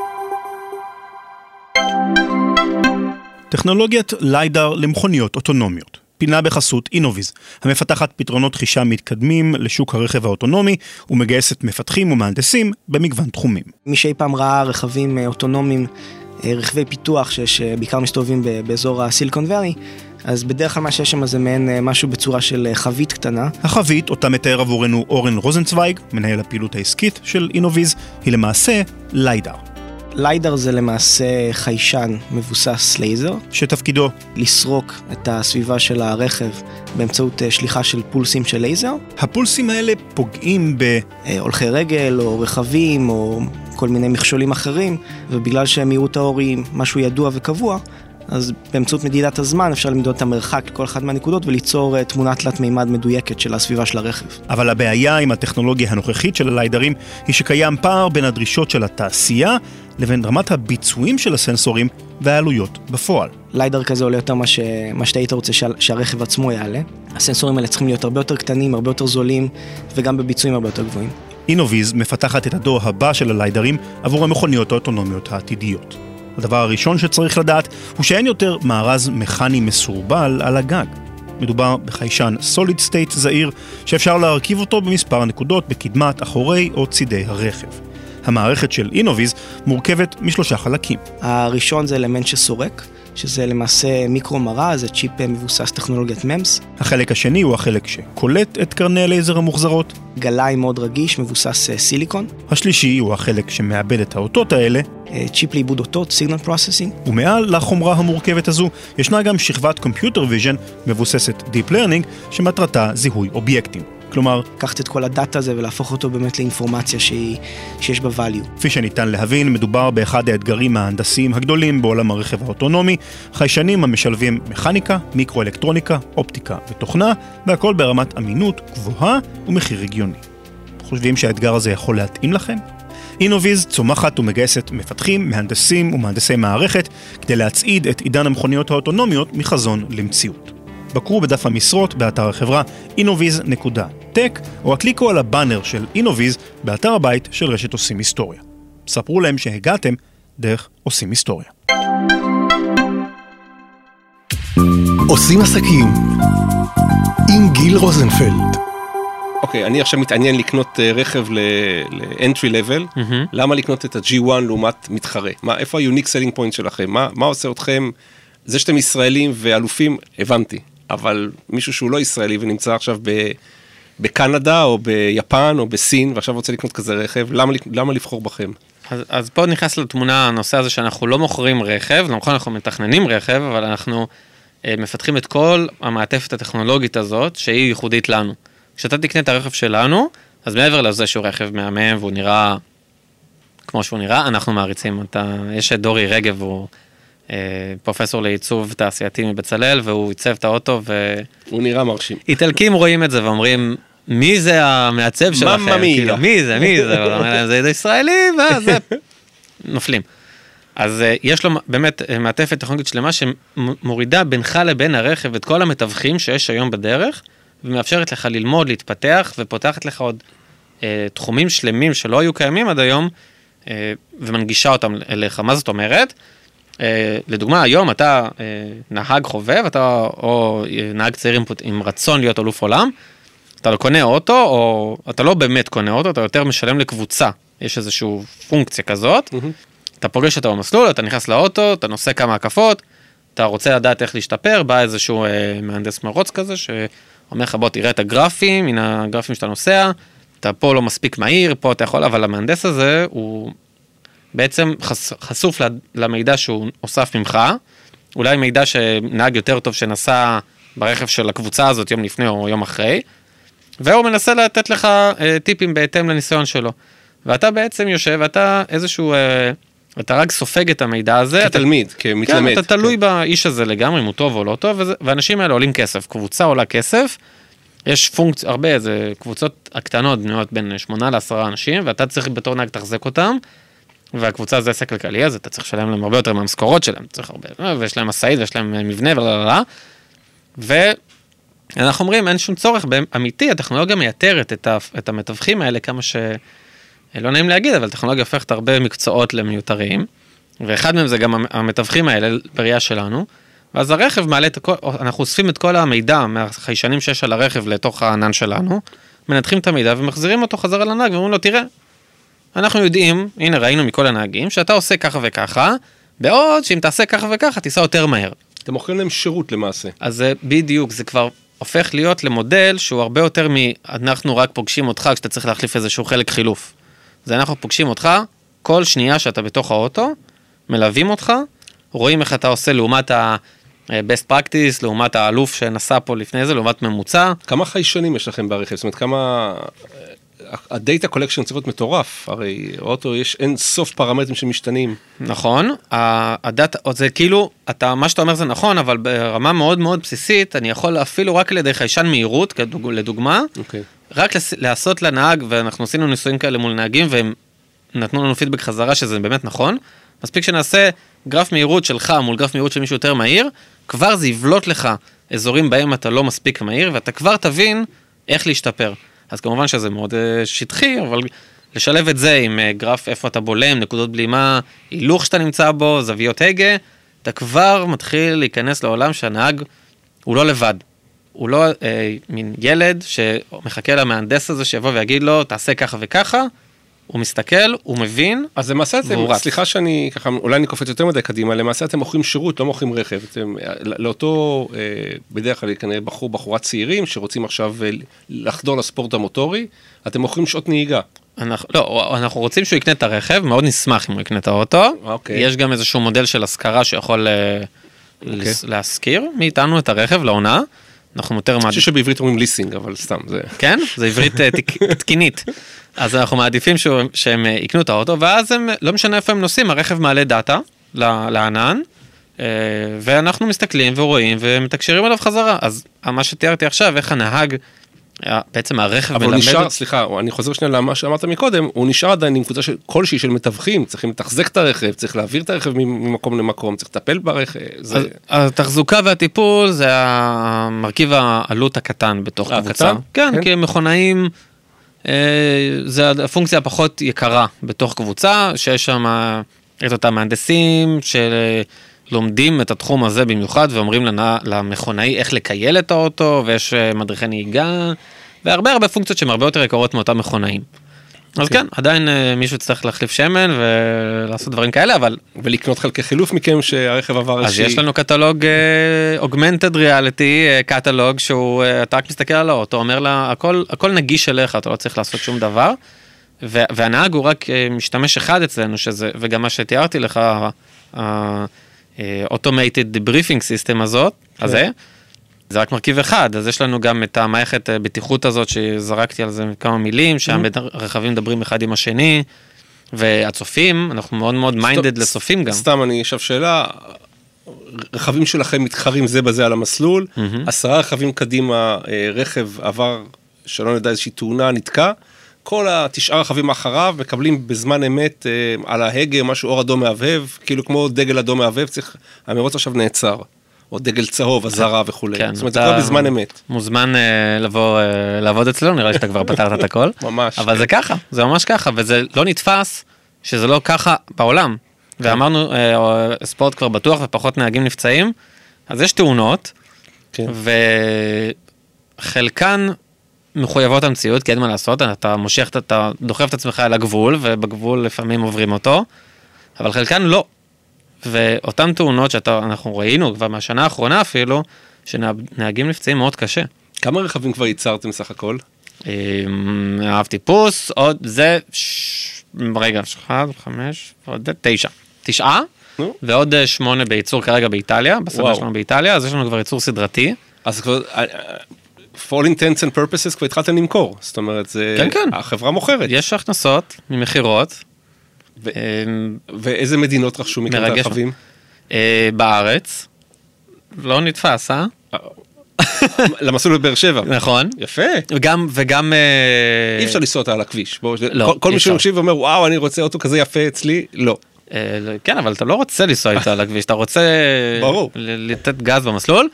טכנולוגיית ליידר למכוניות אוטונומיות. פינה בחסות אינוביז, המפתחת פתרונות חישה מתקדמים לשוק הרכב האוטונומי, ומגייסת מפתחים ומהנדסים במגוון תחומים. מי שאי פעם ראה רכבים אוטונומיים, רכבי פיתוח שבעיקר מסתובבים באזור הסיליקון ואלי, אז בדרך כלל מה שיש שם זה מעין משהו בצורה של חבית קטנה. החבית, אותה מתאר עבורנו אורן רוזנצוויג, מנהל הפעילות העסקית של אינוביז, היא למעשה ליידר. ליידר זה למעשה חיישן מבוסס לייזר, שתפקידו לסרוק את הסביבה של הרכב באמצעות שליחה של פולסים של לייזר. הפולסים האלה פוגעים ב... הולכי רגל או רכבים או כל מיני מכשולים אחרים, ובגלל שמהירות האור היא משהו ידוע וקבוע, אז באמצעות מדידת הזמן אפשר למדוד את המרחק לכל אחד מהנקודות וליצור תמונה תלת מימד מדויקת של הסביבה של הרכב. אבל הבעיה עם הטכנולוגיה הנוכחית של הליידרים היא שקיים פער בין הדרישות של התעשייה לבין רמת הביצועים של הסנסורים והעלויות בפועל. ליידר כזה עולה יותר מה, ש... מה שאתה היית רוצה שה... שהרכב עצמו יעלה. הסנסורים האלה צריכים להיות הרבה יותר קטנים, הרבה יותר זולים וגם בביצועים הרבה יותר גבוהים. אינוביז מפתחת את הדור הבא של הליידרים עבור המכוניות האוטונומיות העתידיות. הדבר הראשון שצריך לדעת הוא שאין יותר מארז מכני מסורבל על הגג. מדובר בחיישן סוליד סטייט זעיר שאפשר להרכיב אותו במספר הנקודות בקדמת, אחורי או צידי הרכב. המערכת של אינוביז מורכבת משלושה חלקים. הראשון זה אלמנט שסורק, שזה למעשה מיקרו מראה, זה צ'יפ מבוסס טכנולוגיית ממס. החלק השני הוא החלק שקולט את קרני הלייזר המוחזרות. גלאי מאוד רגיש, מבוסס סיליקון. השלישי הוא החלק שמאבד את האותות האלה. צ'יפ לעיבוד אותות, סיגנל פרוססינג. ומעל לחומרה המורכבת הזו ישנה גם שכבת קומפיוטר ויז'ן מבוססת דיפ לרנינג שמטרתה זיהוי אובייקטים. כלומר, לקחת את כל הדאטה הזה ולהפוך אותו באמת לאינפורמציה שהיא, שיש בה value. כפי שניתן להבין, מדובר באחד האתגרים ההנדסיים הגדולים בעולם הרכב האוטונומי, חיישנים המשלבים מכניקה, מיקרואלקטרוניקה, אופטיקה ותוכנה, והכל ברמת אמינות גבוהה ומחיר הגיוני. חושבים שהאתגר הזה יכול להתאים לכם? אינוביז צומחת ומגייסת מפתחים, מהנדסים ומהנדסי מערכת כדי להצעיד את עידן המכוניות האוטונומיות מחזון למציאות. בקרו בדף המשרות באתר החברה אינוביז נקודה טק, או הקליקו על הבאנר של אינוביז באתר הבית של רשת עושים היסטוריה. ספרו להם שהגעתם דרך עושים היסטוריה. עושים עסקים עם גיל רוזנפלד. אוקיי, אני עכשיו מתעניין לקנות רכב ל-entry level, למה לקנות את ה-ג'י וואן לעומת מתחרה? מה, איפה ה-unique selling point שלכם? מה, מה עושה אתכם? זה שאתם ישראלים ואלופים, הבנתי. אבל מישהו שהוא לא ישראלי ונמצא עכשיו ב, בקנדה או ביפן או בסין, ועכשיו רוצה לקנות כזה רכב, למה, למה לבחור בכם? אז, אז פה נכנס לתמונה הנושא הזה שאנחנו לא מוכרים רכב, נכון, אנחנו מתכננים רכב, אבל אנחנו אה, מפתחים את כל המעטפת הטכנולוגית הזאת, שהיא ייחודית לנו. כשאתה תקנה את הרכב שלנו, אז מעבר לזה שהוא רכב מהמם, והוא נראה כמו שהוא נראה, אנחנו מעריצים. אתה, יש את דורי רגב, הוא פרופסור לעיצוב תעשייתי מבצלאל, והוא ייצב את האוטו, ו... הוא נראה מרשים. איטלקים רואים את זה ואומרים, מי זה המעצב שלכם? ממא מיה. כאילו, מי זה, מי זה? זה ישראלי, וזה... נופלים. אז יש לו באמת מעטפת טכנולוגית שלמה, שמורידה בינך לבין הרכב את כל המתווכים שיש היום בדרך, ומאפשרת לך ללמוד, להתפתח, ופותחת לך עוד תחומים שלמים שלא היו קיימים עד היום, ומנגישה אותם אליך. מה זאת אומרת? Uh, לדוגמה, היום אתה uh, נהג חובב, אתה, או נהג צעיר עם, עם רצון להיות אלוף עולם, אתה לא קונה אוטו, או אתה לא באמת קונה אוטו, אתה יותר משלם לקבוצה. יש איזושהי פונקציה כזאת, mm-hmm. אתה פוגש אותה במסלול, אתה נכנס לאוטו, אתה נוסע כמה הקפות, אתה רוצה לדעת איך להשתפר, בא איזשהו uh, מהנדס מרוץ כזה, שאומר לך בוא תראה את הגרפים, הנה הגרפים שאתה נוסע, אתה פה לא מספיק מהיר, פה אתה יכול, אבל המהנדס הזה הוא... בעצם חשוף למידע שהוא אוסף ממך, אולי מידע שנהג יותר טוב שנסע ברכב של הקבוצה הזאת יום לפני או יום אחרי, והוא מנסה לתת לך טיפים בהתאם לניסיון שלו. ואתה בעצם יושב, ואתה איזשהו אתה רק סופג את המידע הזה. כתלמיד, אתה, כמתלמד. כן, אתה תלוי כן. באיש הזה לגמרי, אם הוא טוב או לא טוב, וזה, ואנשים האלה עולים כסף. קבוצה עולה כסף, יש פונקציה, הרבה, זה קבוצות הקטנות, בנויות בין שמונה לעשרה אנשים, ואתה צריך בתור נהג תחזק אותם, והקבוצה זה עסק כלכלי, אז אתה צריך לשלם להם הרבה יותר מהמשכורות שלהם, צריך הרבה, ויש להם מסעית, ויש להם מבנה, וללה, ואנחנו אומרים, אין שום צורך, באמיתי, הטכנולוגיה מייתרת את, ה, את המתווכים האלה, כמה ש... לא נעים להגיד, אבל טכנולוגיה הופכת הרבה מקצועות למיותרים, ואחד מהם זה גם המתווכים האלה בראייה שלנו, ואז הרכב מעלה את הכל, אנחנו אוספים את כל המידע מהחיישנים שיש על הרכב לתוך הענן שלנו, מנתחים את המידע ומחזירים אותו חזרה לנהג, ואומרים לו, תראה, אנחנו יודעים, הנה ראינו מכל הנהגים, שאתה עושה ככה וככה, בעוד שאם תעשה ככה וככה, תיסע יותר מהר. אתם מוכרים להם שירות למעשה. אז זה בדיוק, זה כבר הופך להיות למודל שהוא הרבה יותר מ... אנחנו רק פוגשים אותך כשאתה צריך להחליף איזשהו חלק חילוף. זה אנחנו פוגשים אותך, כל שנייה שאתה בתוך האוטו, מלווים אותך, רואים איך אתה עושה לעומת ה-best practice, לעומת האלוף שנסע פה לפני זה, לעומת ממוצע. כמה חיישנים יש לכם ברכב? זאת אומרת, כמה... הדאטה קולקשן צריך להיות מטורף, הרי אוטו יש אין סוף פרמטרים שמשתנים. נכון, הדאטה, זה כאילו, אתה, מה שאתה אומר זה נכון, אבל ברמה מאוד מאוד בסיסית, אני יכול אפילו רק על ידי חיישן מהירות, לדוגמה, okay. רק לעשות לנהג, ואנחנו עשינו ניסויים כאלה מול נהגים, והם נתנו לנו פידבק חזרה שזה באמת נכון, מספיק שנעשה גרף מהירות שלך מול גרף מהירות של מישהו יותר מהיר, כבר זה יבלוט לך אזורים בהם אתה לא מספיק מהיר, ואתה כבר תבין איך להשתפר. אז כמובן שזה מאוד שטחי, אבל לשלב את זה עם גרף איפה אתה בולם, נקודות בלימה, הילוך שאתה נמצא בו, זוויות הגה, אתה כבר מתחיל להיכנס לעולם שהנהג הוא לא לבד. הוא לא אה, מין ילד שמחכה למהנדס הזה שיבוא ויגיד לו, תעשה ככה וככה, הוא מסתכל, הוא מבין, אז למעשה אתם, סליחה שאני ככה, אולי אני קופץ יותר מדי קדימה, למעשה אתם מוכרים שירות, לא מוכרים רכב, אתם, לאותו, אה, בדרך כלל כנראה בחור, בחורה צעירים, שרוצים עכשיו לחדור לספורט המוטורי, אתם מוכרים שעות נהיגה. אנחנו, לא, אנחנו רוצים שהוא יקנה את הרכב, מאוד נשמח אם הוא יקנה את האוטו, אוקיי. יש גם איזשהו מודל של השכרה שיכול אוקיי. להשכיר מאיתנו את הרכב לעונה, אנחנו יותר מעדיפים. אני חושב שבעברית אומרים ליסינג, אבל סתם זה... כן? זה עברית תקינית. אז אנחנו מעדיפים שהם יקנו את האוטו, ואז הם, לא משנה איפה הם נוסעים, הרכב מעלה דאטה לענן, ואנחנו מסתכלים ורואים ומתקשרים עליו חזרה. אז מה שתיארתי עכשיו, איך הנהג, בעצם הרכב אבל הוא נשאר, סליחה, אני חוזר שנייה למה שאמרת מקודם, הוא נשאר עדיין עם קבוצה של כלשהי של מתווכים, צריכים לתחזק את הרכב, צריך להעביר את הרכב ממקום למקום, צריך לטפל ברכב. התחזוקה והטיפול זה המרכיב העלות הקטן בתוך קבוצה. כן, כי מכונאים, זה הפונקציה הפחות יקרה בתוך קבוצה, שיש שם את אותם מהנדסים שלומדים את התחום הזה במיוחד, ואומרים למכונאי איך לקייל את האוטו, ויש מדריכי נהיגה, והרבה הרבה פונקציות שהן הרבה יותר יקרות מאותם מכונאים. אז כן, עדיין מישהו צריך להחליף שמן ולעשות דברים כאלה, אבל... ולקנות חלקי חילוף מכם שהרכב עבר איזושהי... אז יש לנו קטלוג Augmented Reality, קטלוג שהוא, אתה רק מסתכל על האוטו, אומר לה, הכל, הכל נגיש אליך, אתה לא צריך לעשות שום דבר, והנהג הוא רק משתמש אחד אצלנו, שזה, וגם מה שתיארתי לך, ה-Automated Debriefing System הזאת, הזה, זה רק מרכיב אחד, אז יש לנו גם את המערכת בטיחות הזאת, שזרקתי על זה כמה מילים, שהרכבים מדברים אחד עם השני, והצופים, אנחנו מאוד מאוד מיינדד לצופים גם. סתם, אני אשאב שאלה, רכבים שלכם מתחרים זה בזה על המסלול, עשרה רכבים קדימה, רכב עבר, שלא נדע איזושהי תאונה, נתקע, כל התשעה רכבים אחריו מקבלים בזמן אמת על ההגה, משהו אור אדום מהבהב, כאילו כמו דגל אדום מהבהב, צריך, המרוץ עכשיו נעצר. או דגל צהוב, הזרה וכו'. זאת אומרת, זה כבר בזמן אמת. מוזמן לבוא, לעבוד אצלנו, נראה לי שאתה כבר פתרת את הכל. ממש. אבל זה ככה, זה ממש ככה, וזה לא נתפס שזה לא ככה בעולם. ואמרנו, ספורט כבר בטוח ופחות נהגים נפצעים, אז יש תאונות, וחלקן מחויבות המציאות, כי אין מה לעשות, אתה מושך, אתה דוחף את עצמך אל הגבול, ובגבול לפעמים עוברים אותו, אבל חלקן לא. ואותן תאונות שאנחנו ראינו כבר מהשנה האחרונה אפילו, שנהגים נפצעים מאוד קשה. כמה רכבים כבר ייצרתם סך הכל? אהב טיפוס, עוד זה, רגע, אחד, חמש, עוד תשע. תשעה, ועוד שמונה בייצור כרגע באיטליה, בסדר שלנו באיטליה, אז יש לנו כבר ייצור סדרתי. אז כבר, for all intents and purposes, כבר התחלתם למכור. זאת אומרת, החברה מוכרת. יש הכנסות ממחירות, ואיזה מדינות רכשו מכם את הרכבים? בארץ. לא נתפס, אה? למסלול בבאר שבע. נכון. יפה. וגם, וגם... אי אפשר לנסוע אותה על הכביש. לא, כל מי שמקשיב ואומר, וואו, אני רוצה אוטו כזה יפה אצלי, לא. כן, אבל אתה לא רוצה לנסוע איתה על הכביש, אתה רוצה... ברור. לתת גז במסלול.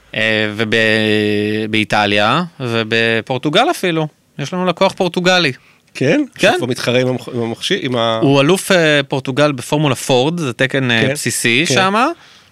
ובאיטליה, ובפורטוגל אפילו. יש לנו לקוח פורטוגלי. כן? כן. שכבר מתחרה עם המחשיר, עם ה... הוא אלוף פורטוגל בפורמולה פורד, זה תקן בסיסי שמה.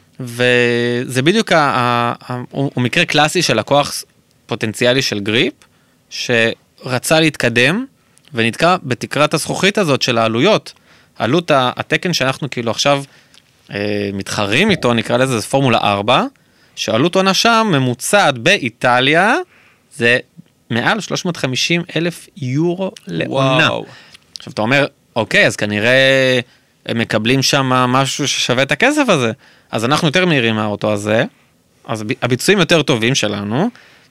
וזה בדיוק, הוא מקרה קלאסי של לקוח פוטנציאלי של גריפ, שרצה להתקדם, ונתקע בתקרת הזכוכית הזאת של העלויות. עלות התקן שאנחנו כאילו עכשיו מתחרים איתו, נקרא לזה, זה פורמולה ארבע, שעלות עונה שם ממוצעת באיטליה, זה מעל שלוש מאות וחמישים אלף יורו לעונה. וואו. עכשיו אתה אומר, אוקיי, אז כנראה הם מקבלים שם משהו ששווה את הכסף הזה. אז אנחנו יותר מהירים מהאוטו הזה, אז הביצועים יותר טובים שלנו,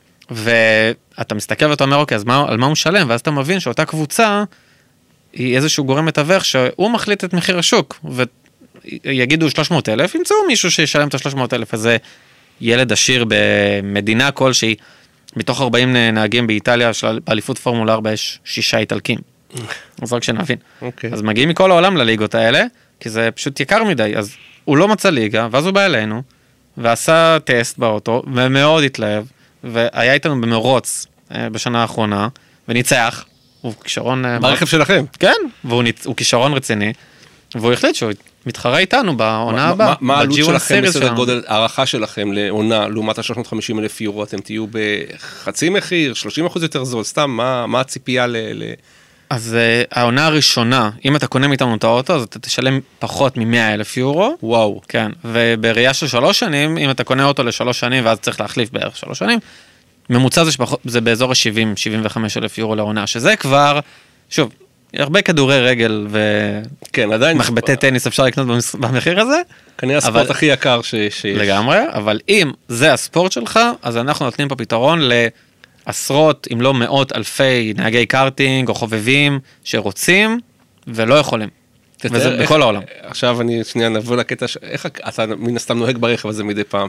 ואתה מסתכל ואתה אומר, אוקיי, אז מה, על מה הוא משלם? ואז אתה מבין שאותה קבוצה היא איזשהו גורם מתווך שהוא מחליט את מחיר השוק, ויגידו שלוש מאות אלף, ימצאו מישהו שישלם את ה-שלוש מאות אלף הזה, ילד עשיר במדינה כלשהי, מתוך ארבעים נהגים באיטליה, של אליפות פורמולה ארבע יש שישה איטלקים. אז רק שנבין. Okay. אז מגיעים מכל העולם לליגות האלה, כי זה פשוט יקר מדי, אז הוא לא מצא ליגה, ואז הוא בא אלינו, ועשה טסט באוטו, ומאוד התלהב, והיה איתנו במרוץ בשנה האחרונה, וניצח, הוא כישרון... ברכב שלכם. כן, והוא ניצ... כישרון רציני, והוא החליט שהוא מתחרה איתנו בעונה הבאה. מה העלות שלכם בסדר גודל, הערכה שלכם לעונה, לעומת ה-שלוש מאות וחמישים אלף יורו, אתם תהיו בחצי מחיר, שלושים אחוז יותר זול, סתם, מה הציפייה ל... אז העונה הראשונה, אם אתה קונה מאיתנו את האוטו, אז אתה תשלם פחות מ-מאה אלף יורו. וואו. כן, ובראייה של שלוש שנים, אם אתה קונה אוטו לשלוש שנים, ואז צריך להחליף בערך שלוש שנים, ממוצע זה, שפחות, זה באזור ה-שבעים שבעים וחמש אלף יורו לעונה, שזה כבר, שוב, הרבה כדורי רגל כן, עדיין ומחבטי טניס אפשר לקנות במחיר הזה. כנראה הספורט הכי יקר שיש. לגמרי, אבל אם זה הספורט שלך, אז אנחנו נותנים פה פתרון לעשרות, אם לא מאות אלפי נהגי קארטינג או חובבים שרוצים ולא יכולים. וזה בכל העולם. עכשיו אני שנייה נבוא לקטע, איך אתה מן הסתם נוהג ברכב הזה מדי פעם?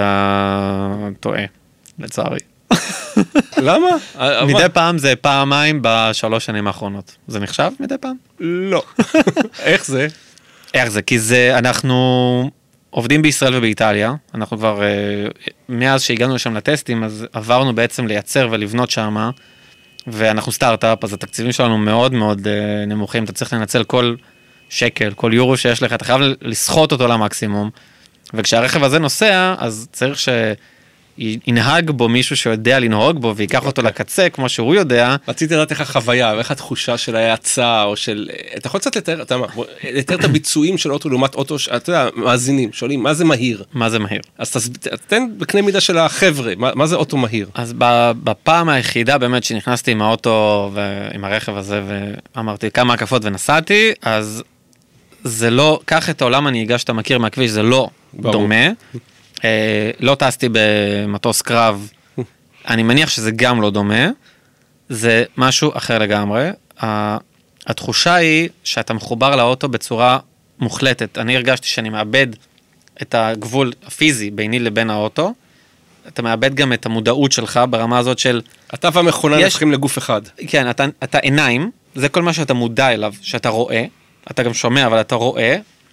אתה טועה, לצערי. למה? מדי פעם זה פעמיים בשלוש שנים האחרונות. זה נחשב מדי פעם? לא. איך זה? איך זה? כי זה, אנחנו עובדים בישראל ובאיטליה, אנחנו כבר, מאז שהגענו לשם לטסטים, אז עברנו בעצם לייצר ולבנות שם, ואנחנו סטארט-אפ, אז התקציבים שלנו מאוד מאוד נמוכים, אתה צריך לנצל כל שקל, כל יורו שיש לך, אתה חייב לסחוט אותו למקסימום, וכשהרכב הזה נוסע, אז צריך ש... ינהג בו מישהו שיודע לנהוג בו, ויקח אותו לקצה, כמו שהוא יודע. רציתי לדעת איך החוויה, ואיך התחושה של ההאצה, או של... אתה יכול קצת לתאר, אתה יודע, לתאר את הביצועים של אוטו, לעומת אוטו, אתה יודע, מאזינים, שואלים, מה זה מהיר? מה זה מהיר? אז תתן בקנה מידה של החבר'ה, מה זה אוטו מהיר? אז בפעם היחידה באמת שנכנסתי עם האוטו, ועם הרכב הזה, ואמרתי כמה הקפות ונסעתי, אז זה לא, קח את העולם הנהיגה שאתה מכיר מהכביש, זה לא דומה. לא טסתי במטוס קרב, אני מניח שזה גם לא דומה, זה משהו אחר לגמרי. התחושה היא שאתה מחובר לאוטו בצורה מוחלטת. אני הרגשתי שאני מאבד את הגבול הפיזי ביני לבין האוטו, אתה מאבד גם את המודעות שלך ברמה הזאת של... אתה והמכונה נפחים לגוף אחד. כן, אתה, אתה עיניים, זה כל מה שאתה מודע אליו, שאתה רואה, אתה גם שומע, אבל אתה רואה,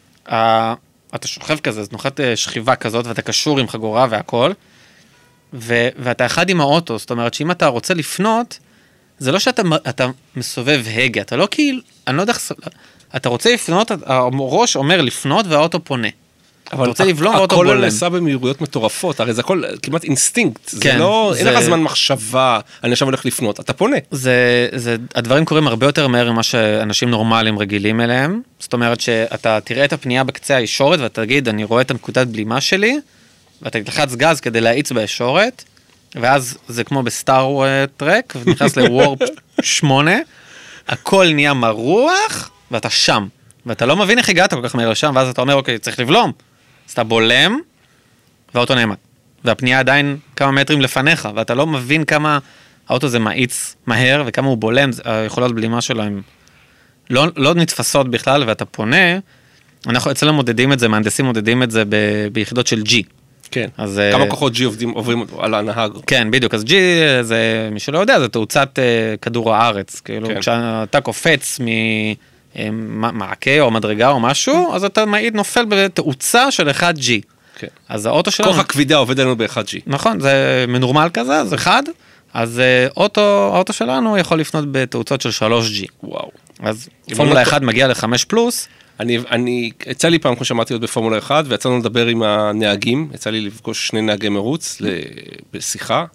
אתה שוכב כזה, זה נוחת שכיבה כזאת, ואתה קשור עם חגורה והכל, ו, ואתה אחד עם האוטו, זאת אומרת שאם אתה רוצה לפנות, זה לא שאתה אתה מסובב הגה, אתה לא כאילו, אני לא יודע, אתה רוצה לפנות, הראש אומר לפנות והאוטו פונה. אבל אתה רוצה לבלום והאוטו בולם. הכל נעשה במהירויות מטורפות, הרי זה הכל כמעט אינסטינקט, זה לא, אין לך זמן מחשבה, אני עכשיו הולך לפנות, אתה פונה. זה, זה, הדברים קורים הרבה יותר מהר ממה שאנשים נורמליים רגילים אליהם, זאת אומרת שאתה תראה את הפנייה בקצה הישורת, ואתה תגיד, אני רואה את הנקודת בלימה שלי, ואתה תלחץ גז כדי להאיץ בישורת, ואז זה כמו בסטאר טרק, ונכנס לוורפ שמונה, הכל נהיה מרוח, ואתה שם, ואתה לא מבין איך הגעת כל כך מהר לשם, ואז אתה אומר, אוקיי, צריך לבלום, אז אתה בולם, והאוטו נעמד, והפנייה עדיין כמה מטרים לפניך, ואתה לא מבין כמה האוטו זה מאיץ מהר, וכמה הוא בולם, היכולות בלימה שלו הם לא, לא נתפסות בכלל, ואתה פונה, אנחנו אצלנו מודדים את זה, מהנדסים מודדים את זה ב, ביחידות של G. כן, אז, כמה כוחות G עובדים, עוברים על הנהג. כן, בדיוק, אז G זה, מי שלא יודע, זה תאוצת uh, כדור הארץ, כאילו, כן. כשאתה קופץ ממעקה או מדרגה או משהו, אז אתה מעיד נופל בתאוצה של אחד G. כן. אז האוטו שלנו... כוח הכבידה עובד לנו ב-אחד G. נכון, זה מנורמל כזה, זה אחד, אז uh, אוטו, האוטו שלנו יכול לפנות בתאוצות של שלוש G. וואו. אז פורמולה אחת מגיע ל-חמש פלוס, אני, אני, יצא לי פעם, כמו שאמרתי, עוד בפורמולה אחת, ויצאנו לדבר עם הנהגים, יצא לי לפגוש שני נהגי מרוץ בשיחה,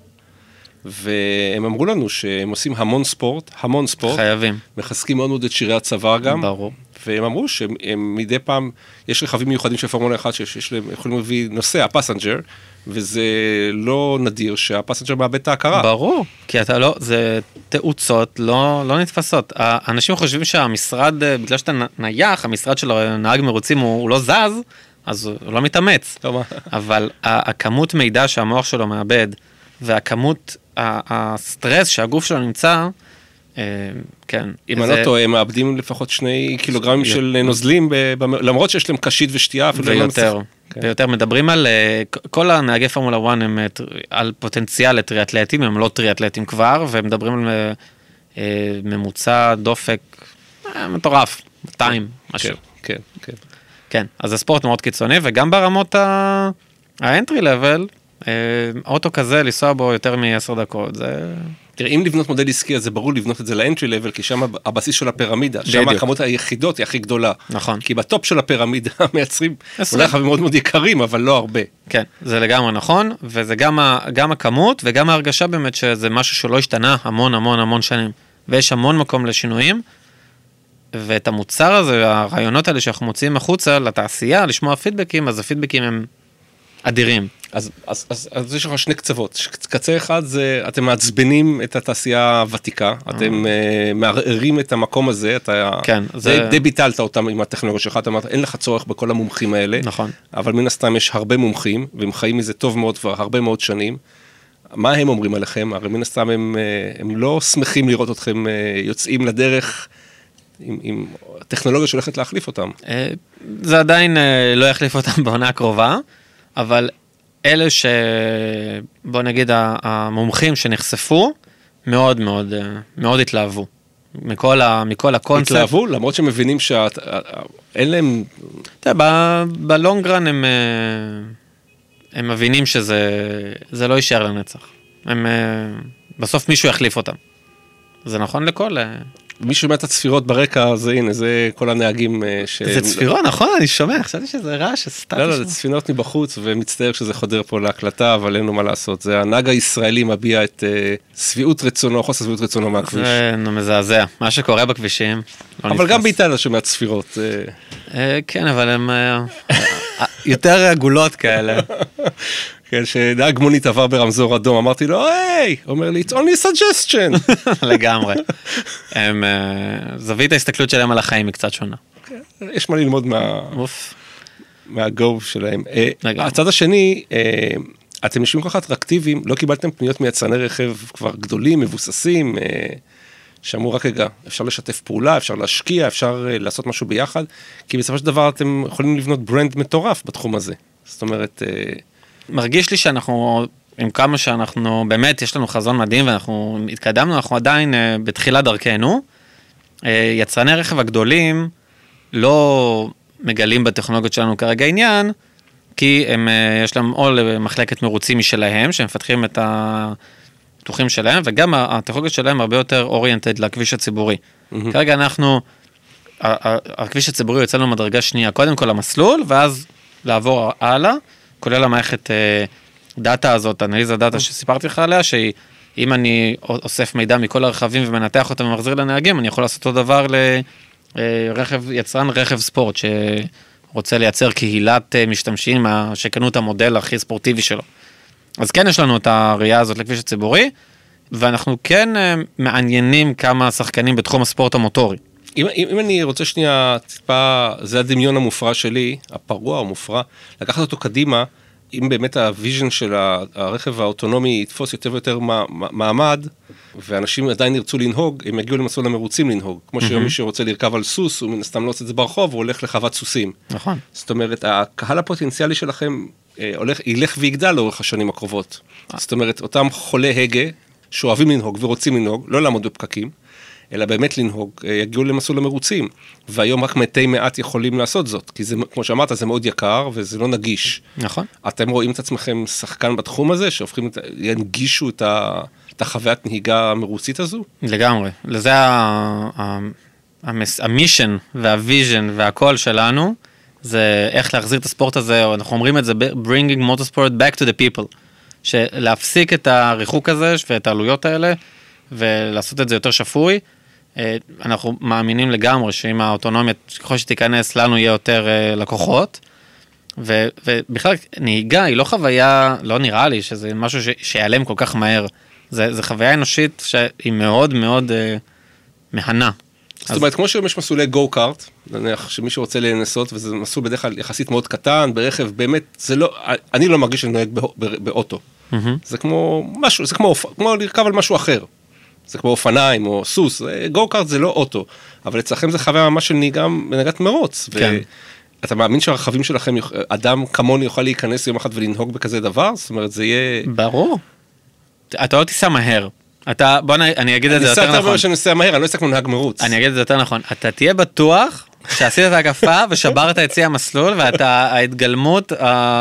והם אמרו לנו שהם עושים המון ספורט, המון ספורט. חייבים. מחזקים מאוד מאוד את שירי הצבא גם. ברור. והם אמרו שהם מדי פעם, יש רכבים מיוחדים של פורמולה אחת, שיש להם, יכולים להביא נוסע, הפסנג'ר, וזה לא נדיר שהפסנג'ר מאבד את ההכרה. ברור, כי אתה לא, זה תאוצות לא, לא נתפסות. האנשים חושבים שהמשרד, בגלל שאתה נייח, המשרד של נהג מרוצים הוא, הוא לא זז, אז הוא לא מתאמץ. אבל הכמות מידע שהמוח שלו מאבד, והכמות, הסטרס שהגוף שלו נמצא, כן. אם אני לא טועה, הם מאבדים לפחות שני קילוגרמים של נוזלים, למרות שיש להם קשית ושתייה. ויותר. ויותר מדברים על, כל הנהגי פורמולה אחת הם על פוטנציאל לטריאטלטים, הם לא טריאטלטים כבר, והם מדברים על ממוצע דופק מטורף, מאתיים, משהו. כן, כן. כן, אז הספורט מאוד קיצוני, וגם ברמות האנטרי לבל, אוטו כזה, לנסוע בו יותר מ-עשר דקות, זה... תראה, אם לבנות מודל עסקי, אז זה ברור לבנות את זה לאנטרי לבל, כי שם הבסיס של הפירמידה, שם הכמות היחידות היא הכי גדולה. נכון. כי בטופ של הפירמידה מייצרים, אולי חברים מאוד מאוד יקרים, אבל לא הרבה. כן, זה לגמרי נכון, וזה גם, גם הכמות, וגם ההרגשה באמת שזה משהו שלא השתנה המון המון המון שנים, ויש המון מקום לשינויים, ואת המוצר הזה, הרעיונות האלה שאנחנו מוציאים מחוצה לתעשייה, לשמוע פידבקים, אז הפידבקים הם אדירים. אז, אז, אז, אז יש לך שני קצוות. קצה אחד זה, אתם מעצבנים את התעשייה הוותיקה, אתם uh, מערערים את המקום הזה, אתה כן, זה... די ביטלת אותם עם הטכנולוגיה שלך, אתה אמרת, אין לך צורך בכל המומחים האלה, נכון. אבל מן הסתם יש הרבה מומחים, והם חיים מזה טוב מאוד כבר הרבה מאוד שנים. מה הם אומרים עליכם? הרי מן הסתם הם, הם לא שמחים לראות אתכם יוצאים לדרך עם, עם טכנולוגיה שהולכת להחליף אותם. זה עדיין לא יחליף אותם בעונה הקרובה, אבל אלה ש... בוא נגיד, המומחים שנחשפו, מאוד מאוד, מאוד התלהבו. מכל, ה... מכל הקונספט. התלהבו? למרות שמבינים שאין להם... תראה, בלונגרן הם, הם מבינים שזה זה לא יישאר לנצח. הם... בסוף מישהו יחליף אותם. זה נכון לכל... מי שומע את הצפירות ברקע, זה הנה, זה כל הנהגים ש... זה צפירות, נכון? אני שומע, חשבתי שזה רעש, סתם. לא, לא, זה צפינות מבחוץ, ומצטער שזה חודר פה להקלטה, אבל אין לו מה לעשות. זה הנהג הישראלי מביע את שביעות רצונו, חוסר שביעות רצונו מהכביש. זה מזעזע, מה שקורה בכבישים. אבל גם באיטליה שומע צפירות. כן, אבל הם יותר עגולות כאלה. כן, שנהג מונית עבר ברמזור אדום, אמרתי לו, היי, אומר לי, it's only suggestion. לגמרי. הם, זווית ההסתכלות שלהם על החיים היא קצת שונה. יש מה ללמוד מה... אוף. מהגוב שלהם. הצד השני, אתם יושבים ככה אטרקטיביים, לא קיבלתם פניות מיצרני רכב כבר גדולים, מבוססים, שאמרו רק רגע, אפשר לשתף פעולה, אפשר להשקיע, אפשר לעשות משהו ביחד, כי בסופו של דבר אתם יכולים לבנות ברנד מטורף בתחום הזה. זאת אומרת... מרגיש לי שאנחנו, עם כמה שאנחנו, באמת יש לנו חזון מדהים ואנחנו התקדמנו, אנחנו עדיין uh, בתחילת דרכנו. Uh, יצרני רכב הגדולים לא מגלים בטכנולוגיות שלנו כרגע עניין, כי הם, uh, יש להם או למחלקת מרוצים משלהם, שהם מפתחים את הפיתוחים שלהם, וגם הטכנולוגיות שלהם הרבה יותר אוריינטד לכביש הציבורי. Mm-hmm. כרגע אנחנו, הכביש הציבורי יוצא לנו מדרגה שנייה, קודם כל המסלול, ואז לעבור הלאה, כולל המערכת דאטה הזאת, אנליזה דאטה שסיפרתי לך עליה, שאם אני אוסף מידע מכל הרכבים ומנתח אותם ומחזיר לנהגים, אני יכול לעשות אותו דבר לרכב, יצרן רכב ספורט, שרוצה לייצר קהילת משתמשים, שקנו את המודל הכי ספורטיבי שלו. אז כן יש לנו את הראייה הזאת לכביש הציבורי, ואנחנו כן מעניינים כמה שחקנים בתחום הספורט המוטורי. אם, אם אני רוצה שנייה, טיפה, זה הדמיון המופרע שלי, הפרוע המופרע, לקחת אותו קדימה, אם באמת הוויז'ן של הרכב האוטונומי יתפוס יותר ויותר מעמד, ואנשים עדיין ירצו לנהוג, הם יגיעו למסלול המרוצים לנהוג. כמו שהיום מי שרוצה לרכב על סוס, הוא מן הסתם לא עושה את זה ברחוב, הוא הולך לחוות סוסים. נכון. זאת אומרת, הקהל הפוטנציאלי שלכם הולך, ילך ויגדל לאורך השנים הקרובות. זאת אומרת, אותם חולי הגה, שאוהבים לנהוג ורוצים לנהוג, לא לעמוד בפקקים, אלא באמת לנהוג, יגיעו למסלול המרוצים. והיום רק מתי מעט יכולים לעשות זאת, כי זה, כמו שאמרת, זה מאוד יקר וזה לא נגיש. נכון. אתם רואים את עצמכם שחקן בתחום הזה, שהופכים, ינגישו את ה... את החוויית נהיגה המרוצית הזו? לגמרי. לזה המישן והוויז'ן והכל שלנו, זה איך להחזיר את הספורט הזה, או אנחנו אומרים את זה, bringing motorsport back to the people, שלהפסיק את הריחוק הזה ואת העלויות האלה, ולעשות את זה יותר שפוי. אנחנו מאמינים לגמרי שאם האוטונומיה, ככל שתיכנס, לנו יהיה יותר לקוחות, ובכלל נהיגה היא לא חוויה, לא נראה לי שזה משהו שיעלם כל כך מהר. זה, זה חוויה אנושית שהיא מאוד מאוד אה, מהנה. זאת אומרת, כמו שיש מסלולי גו-קארט, נניח שמישהו רוצה לנסות, וזה מסלול בדרך כלל יחסית מאוד קטן, ברכב, באמת, זה לא, אני לא מרגיש שאני נוהג באוטו. זה כמו משהו, זה כמו, כמו לרכב על משהו אחר. זה כמו אופניים או סוס, גו-קארט זה לא אוטו, אבל אצלכם זה חוויה ממש של נהיגה, נהיגת מרוץ. כן. ואתה מאמין שהרכבים שלכם, אדם כמוני יוכל להיכנס יום אחד ולנהוג בכזה דבר? זאת אומרת, זה יהיה... ברור. אתה לא תיסע מהר. אתה, בוא אני אגיד את זה יותר נכון. אני אסע יותר שאני אסע מהר, אני לא אסע כמו נהג מרוץ. אני אגיד את זה יותר נכון. אתה תהיה בטוח שעשית את ההקפה ושברת את צי המסלול, ואתה ההתגלמות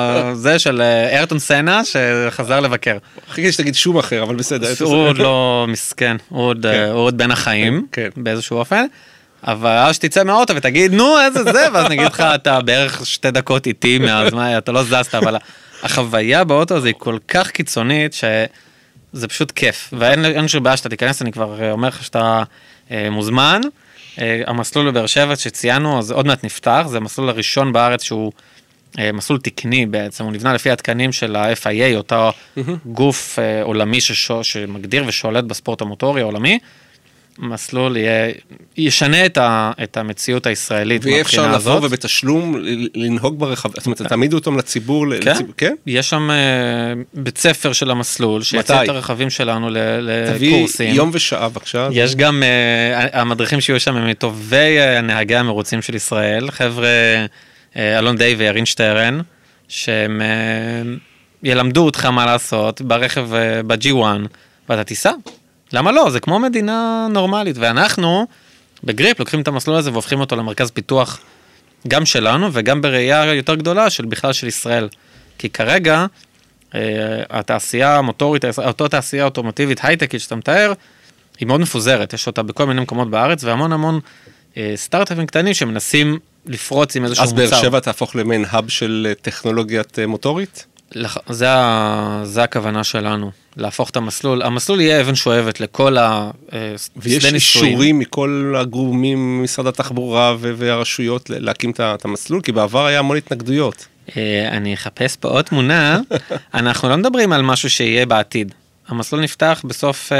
זה של איירטון סנה שחזר לבקר. חיכי שתגיד שום אחר, אבל בסדר. הוא עוד לא מסכן, הוא עוד בין החיים, באיזשהו אופן. אבל אז שתצא מהאוטו ותגיד, נו, איזה זה, ואז נגיד לך, אתה בערך שתי דקות איתי מהזמן, אתה לא זזת, אבל החוויה באוטו הזה היא כל כך קיצונית, שזה פשוט כיף. ואין שום בעיה שאתה תיכנס, אני כבר אומר לך שאתה מוזמן. המסלול בבאר שבע שציינו, אז עוד מעט נפתח, זה המסלול הראשון בארץ שהוא מסלול תקני בעצם, הוא נבנה לפי התקנים של ה-אף איי איי, אותו גוף עולמי שמגדיר ושולט בספורט המוטורי העולמי. מסלול יהיה, ישנה את, ה, את המציאות הישראלית. ויהיה אפשר לבוא ובתשלום לנהוג ברחב, זאת אומרת, תעמידו אותם לציבור, כן, לציבור, כן? יש שם uh, בית ספר של המסלול, שיצא את הרכבים שלנו לקורסים. תביא יום ושעה, בבקשה. יש גם, uh, המדריכים שיהיו שם, הם מטובי הנהגי המרוצים של ישראל, חבר'ה uh, אלון די וירין שטרן, שהם uh, ילמדו אותך מה לעשות ברכב uh, ב-ג'י וואן, ואתה תיסע. למה לא? זה כמו מדינה נורמלית, ואנחנו בגריפ לוקחים את המסלול הזה והופכים אותו למרכז פיתוח גם שלנו, וגם בראייה יותר גדולה של בכלל של ישראל. כי כרגע, אה, התעשייה המוטורית, אותו תעשייה אוטומטיבית הייטקית שאתה מתאר, היא מאוד מפוזרת, יש אותה בכל מיני מקומות בארץ, והמון המון אה, סטארט-אפים קטנים שמנסים לפרוץ עם איזשהו מוצר. אז באר שבע תהפוך למין האב של טכנולוגיית מוטורית? זה, זה הכוונה שלנו, להפוך את המסלול. המסלול יהיה אבן שואבת לכל השדה ניסויים. ויש אישורים מכל הגורמים, משרד התחבורה והרשויות להקים את המסלול, כי בעבר היה המון התנגדויות. אני אחפש פה עוד תמונה. אנחנו לא מדברים על משהו שיהיה בעתיד. המסלול נפתח בסוף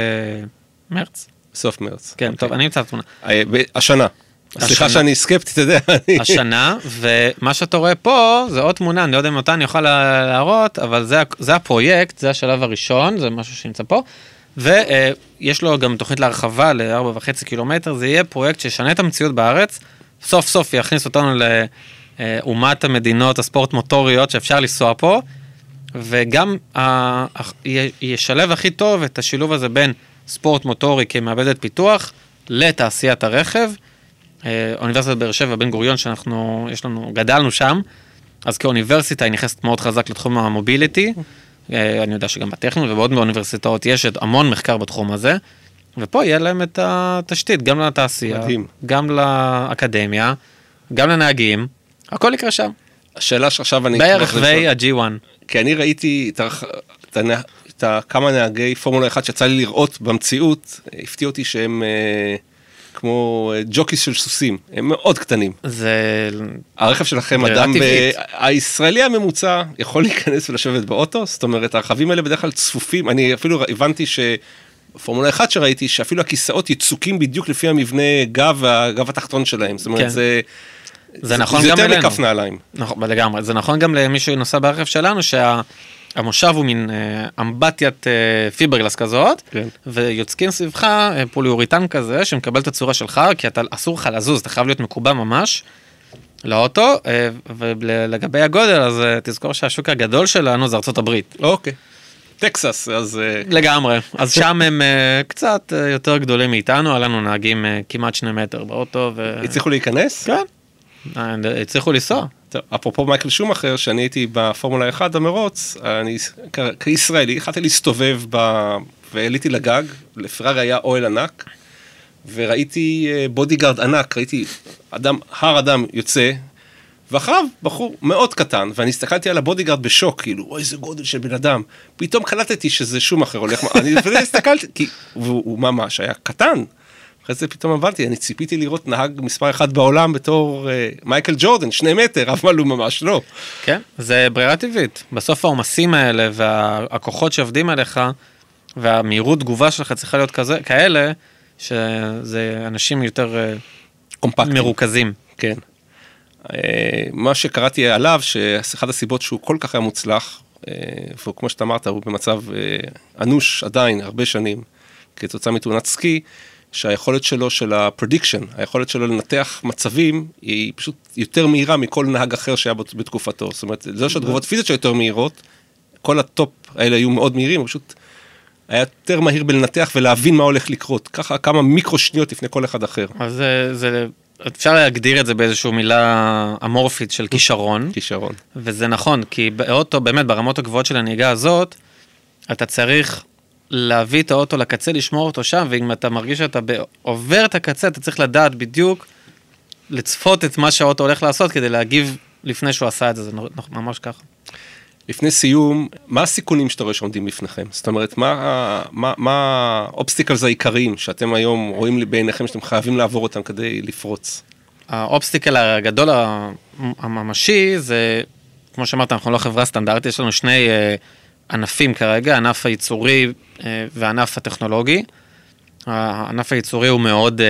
מרץ. בסוף מרץ. כן, טוב, אני אמצא את התמונה. השנה. סליחה שאני סקפטי, אתה יודע. השנה, ומה שאתה רואה פה, זה עוד תמונה, אני לא יודע אם אותה אני אוכל להראות, אבל זה, זה הפרויקט, זה השלב הראשון, זה משהו שנמצא פה, ויש לו גם תוכנית להרחבה ל-ארבע וחצי קילומטר, זה יהיה פרויקט שישנה את המציאות בארץ, סוף סוף יכניס אותנו לאומת המדינות הספורט מוטוריות שאפשר לנסוע פה, וגם ישלב הכי טוב את השילוב הזה בין ספורט מוטורי כמעבדת פיתוח, לתעשיית הרכב, אוניברסיטת באר שבע, בן גוריון, שאנחנו, יש לנו, גדלנו שם, אז כאוניברסיטה היא נכנסת מאוד חזק לתחום המוביליטי, אני יודע שגם בטכנון ובעוד באוניברסיטאות יש המון מחקר בתחום הזה, ופה יהיה להם את התשתית, גם לתעשייה, מדהים. גם לאקדמיה, גם לנהגים, הכל יקרה שם. השאלה שעכשיו אני... ברחבי ה-ג'י וואן. כי אני ראיתי את כמה נהגי פורמולה אחת שיצא לי לראות במציאות, הפתיע אותי שהם... כמו ג'וקיס של סוסים, הם מאוד קטנים. זה... הרכב שלכם, אדם, ב... הישראלי הממוצע יכול להיכנס ולשבת באוטו, זאת אומרת, הרכבים האלה בדרך כלל צפופים, אני אפילו הבנתי שפורמולה אחת שראיתי, שאפילו הכיסאות יצוקים בדיוק לפי המבנה גב, הגב התחתון שלהם, זאת אומרת, כן. זה... זה נכון זה גם יותר אלינו. מכף נעליים. נכון, לגמרי. זה נכון גם למי שנוסע ברכב שלנו, שהמושב הוא מין אה, אמבטיית אה, פיברגלס כזאת, כן. ויוצקים סביבך אה, פוליאוריתן כזה, שמקבל את הצורה שלך, כי אתה אסור לך לזוז, אתה חייב להיות מקובע ממש לאוטו, אה, ולגבי הגודל, אז אה, תזכור שהשוק הגדול שלנו זה ארצות הברית. אוקיי. טקסס, אז... אה, לגמרי. אז שם הם אה, קצת אה, יותר גדולים מאיתנו, היה לנו נהגים אה, כמעט שני מטר באוטו, ו... הצליחו להיכנס? כן. אה, הצליחו לנסוע. טוב, אפרופו מייקל שומאחר, שאני הייתי בפורמולה אחת במרוץ, אני כ- כישראלי, החלטתי להסתובב ב... ועליתי לגג, לפרארי היה אוהל ענק, וראיתי בודיגארד ענק, ראיתי אדם, הר אדם יוצא, ואחריו בחור מאוד קטן, ואני הסתכלתי על הבודיגארד בשוק, כאילו, אוי, איזה גודל של בן אדם. פתאום קלטתי שזה שומאחר הולך, אני הסתכלתי, כי הוא, הוא ממש היה קטן. אחרי זה פתאום הבנתי, אני ציפיתי לראות נהג מספר אחד בעולם בתור uh, מייקל ג'ורדן, שני מטר, אבל הוא ממש לא. כן, זה ברירה טבעית. בסוף העומסים האלה והכוחות שעובדים עליך, והמהירות תגובה שלך צריכה להיות כזה, כאלה, שזה אנשים יותר קומפקטים. מרוכזים. כן. Uh, מה שקראתי עליו, שאחת הסיבות שהוא כל כך היה מוצלח, uh, וכמו שאתה אמרת, הוא במצב uh, אנוש עדיין, הרבה שנים, כתוצאה מתאונת סקי, שהיכולת שלו, של הפרדיקשן, היכולת שלו לנתח מצבים, היא פשוט יותר מהירה מכל נהג אחר שהיה בתקופתו. זאת אומרת, זה לא שהתגובות פיזיות שהיותר מהירות, כל הטופ האלה היו מאוד מהירים, הוא פשוט היה יותר מהיר בלנתח ולהבין מה הולך לקרות. ככה כמה מיקרו שניות לפני כל אחד אחר. אז זה, זה, אפשר להגדיר את זה באיזושהי מילה אמורפית של כישרון. כישרון. וזה נכון, כי באוטו, באמת, ברמות הגבוהות של הנהיגה הזאת, אתה צריך להביא את האוטו לקצה, לשמור אותו שם, ואם אתה מרגיש שאתה עובר את הקצה, אתה צריך לדעת בדיוק, לצפות את מה שהאוטו הולך לעשות, כדי להגיב לפני שהוא עשה את זה, זה ממש ככה. לפני סיום, מה הסיכונים שאתה רואה שעומדים לפניכם? זאת אומרת, מה, מה, מה האובסטיקלס העיקריים שאתם היום רואים בעיניכם, שאתם חייבים לעבור אותם כדי לפרוץ? האובסטיקל הגדול הממשי, זה, כמו שאמרת, אנחנו לא חברה סטנדרטית, יש לנו שני ענפים כרגע, הענף הייצורי והענף הטכנולוגי. הענף הייצורי הוא מאוד,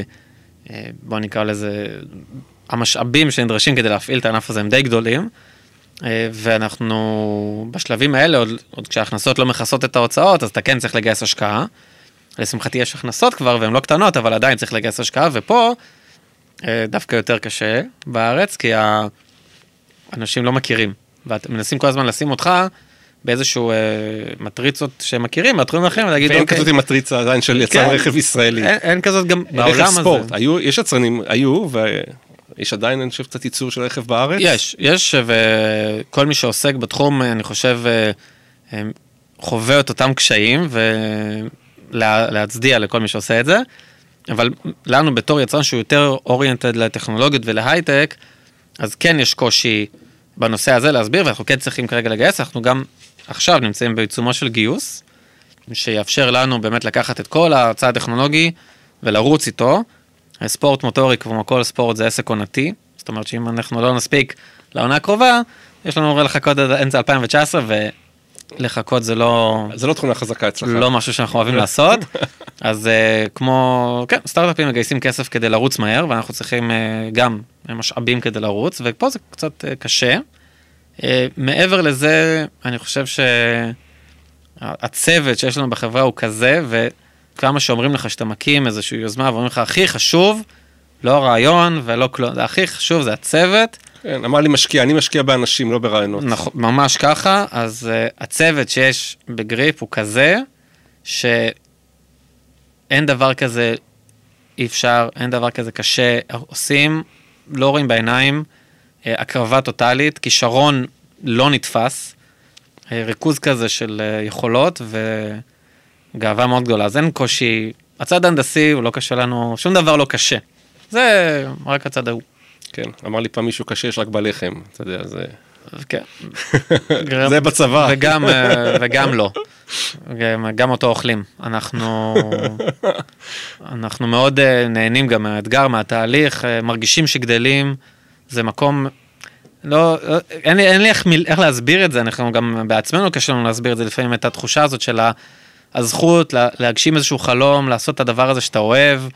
בוא נקרא לזה, המשאבים שנדרשים כדי להפעיל את הענף הזה הם די גדולים, ואנחנו בשלבים האלה, עוד, עוד כשההכנסות לא מכסות את ההוצאות, אז אתה כן צריך לגייס השקעה. לשמחתי יש הכנסות כבר, והן לא קטנות, אבל עדיין צריך לגייס השקעה, ופה דווקא יותר קשה בארץ, כי האנשים לא מכירים, ומנסים כל הזמן לשים אותך באיזשהו אה, מטריצות שמכירים, מהתחומים אחרים, ולהגיד, ואין אוקיי. כזאת עם מטריצה עדיין של יצרן כן. רכב ישראלי. אין, אין כזאת גם בעולם רכב הזה. ספורט, היו, יש יצרנים, היו, ויש עדיין, אני חושב, קצת ייצור של רכב בארץ? יש, יש, וכל מי שעוסק בתחום, אני חושב, חווה את אותם קשיים, ולהצדיע לכל מי שעושה את זה, אבל לנו בתור יצרן שהוא יותר אוריינטד לטכנולוגיות ולהייטק, אז כן יש קושי בנושא הזה להסביר, ואנחנו כן צריכים כרגע לגייס, אנחנו גם עכשיו נמצאים בעיצומו של גיוס, שיאפשר לנו באמת לקחת את כל הצד הטכנולוגי ולרוץ איתו. ספורט מוטורי, כמו כל ספורט, זה עסק עונתי, זאת אומרת שאם אנחנו לא נספיק לעונה הקרובה, יש לנו הרי לחכות עד אמצע אלפיים תשע עשרה, ולחכות זה לא... זה לא תכונה חזקה אצלך. לא משהו שאנחנו אוהבים לעשות. אז כמו, כן, סטארט-אפים מגייסים כסף כדי לרוץ מהר, ואנחנו צריכים גם משאבים כדי לרוץ, ופה זה קצת קשה. מעבר לזה, אני חושב שהצוות שיש לנו בחברה הוא כזה, וכמה שאומרים לך שאתה מקים איזושהי יוזמה, ואומרים לך, הכי חשוב, לא הרעיון ולא כלום, זה הכי חשוב, זה הצוות. כן, אמר לי משקיע, אני משקיע באנשים, לא ברעיונות. נכון, ממש ככה, אז uh, הצוות שיש בגריפ הוא כזה, שאין דבר כזה אי אפשר, אין דבר כזה קשה, עושים, לא רואים בעיניים, uh, הקרבה טוטלית, כישרון לא נתפס, uh, ריכוז כזה של uh, יכולות, וגאווה מאוד גדולה, אז אין קושי, הצד הנדסי הוא לא קשה לנו, שום דבר לא קשה, זה רק הצד ההוא. כן, אמר לי פעם מישהו קשה, יש רק בלחם, אתה יודע, זה... כן. זה בצבא. וגם, וגם לא. גם, גם אותו אוכלים. אנחנו, אנחנו מאוד נהנים גם מהאתגר, מהתהליך, מרגישים שגדלים, זה מקום, לא, אין לי, אין לי איך, איך להסביר את זה, אנחנו גם בעצמנו קשה לנו להסביר את זה, לפעמים את התחושה הזאת של הזכות, להגשים איזשהו חלום, לעשות את הדבר הזה שאתה אוהב,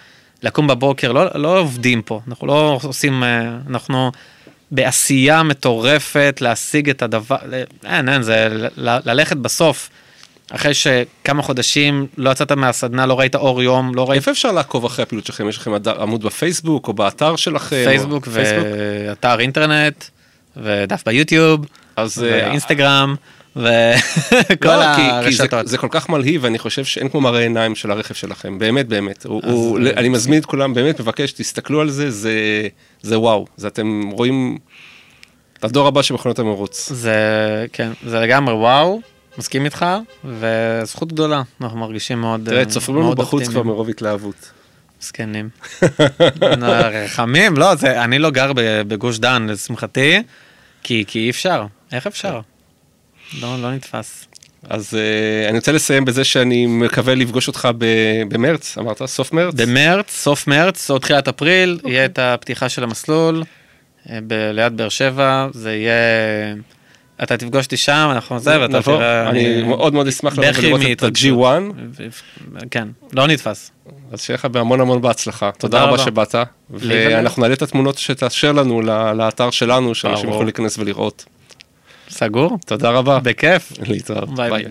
לקום בבוקר, לא, לא עובדים פה, אנחנו לא עושים, אנחנו בעשייה מטורפת להשיג את הדבר, אין, אין, זה ל- ללכת בסוף, אחרי שכמה חודשים לא יצאת מהסדנה, לא ראית אור יום, לא ראית... איפה אפשר לעקוב אחרי הפעילות שלכם? יש לכם עמוד בפייסבוק או באתר שלכם? פייסבוק ואתר אינטרנט, ודף ביוטיוב, ואינסטגרם, וכל הרשתות. זה כל כך מלהיב, ואני חושב שאין כמו מראה עיניים של הרכב שלכם, באמת, באמת. אני מזמין את כולם, באמת מבקש, תסתכלו על זה, זה וואו. זה אתם רואים את הדור הבא של מכונות המרוץ. זה, כן, זה לגמרי וואו. מסכים איתך, וזכות גדולה, אנחנו מרגישים מאוד אופטימיים. תראה, צופרים לנו בחוץ כבר מרוב התלהבות. מסכנים. רחמים, לא, אני לא גר בגוש דן, לשמחתי, כי אי אפשר. איך אפשר? לא נתפס. אז אני רוצה לסיים בזה שאני מקווה לפגוש אותך במרץ, אמרת? סוף מרץ? במרץ, סוף מרץ, או תחילת אפריל, יהיה את הפתיחה של המסלול, ליד באר שבע, זה יהיה... אתה תפגוש אותי שם, אנחנו זה, ואתה תראה... אני מאוד מאוד אשמח לראות את ה-ג'י וואן. כן, לא נתפס. אז שיהיה לך בהמון המון בהצלחה. תודה רבה שבאת, ואנחנו נעלה את התמונות שתאשר לנו לאתר שלנו, שאנשים יכולים להיכנס ולראות. סגור? תודה רבה. בכיף. להתראות. ביי.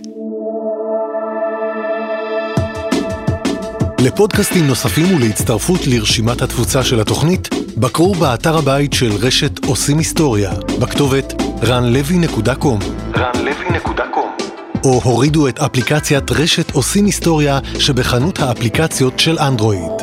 לפודקאסטים נוספים ולהצטרפות לרשימת התפוצה של התוכנית, בקרו באתר הבית של רשת עושים היסטוריה, בכתובת רן לוי נקודה קום. רן לוי נקודה קום. או הורידו את אפליקציית רשת עושים היסטוריה שבחנות האפליקציות של אנדרואיד.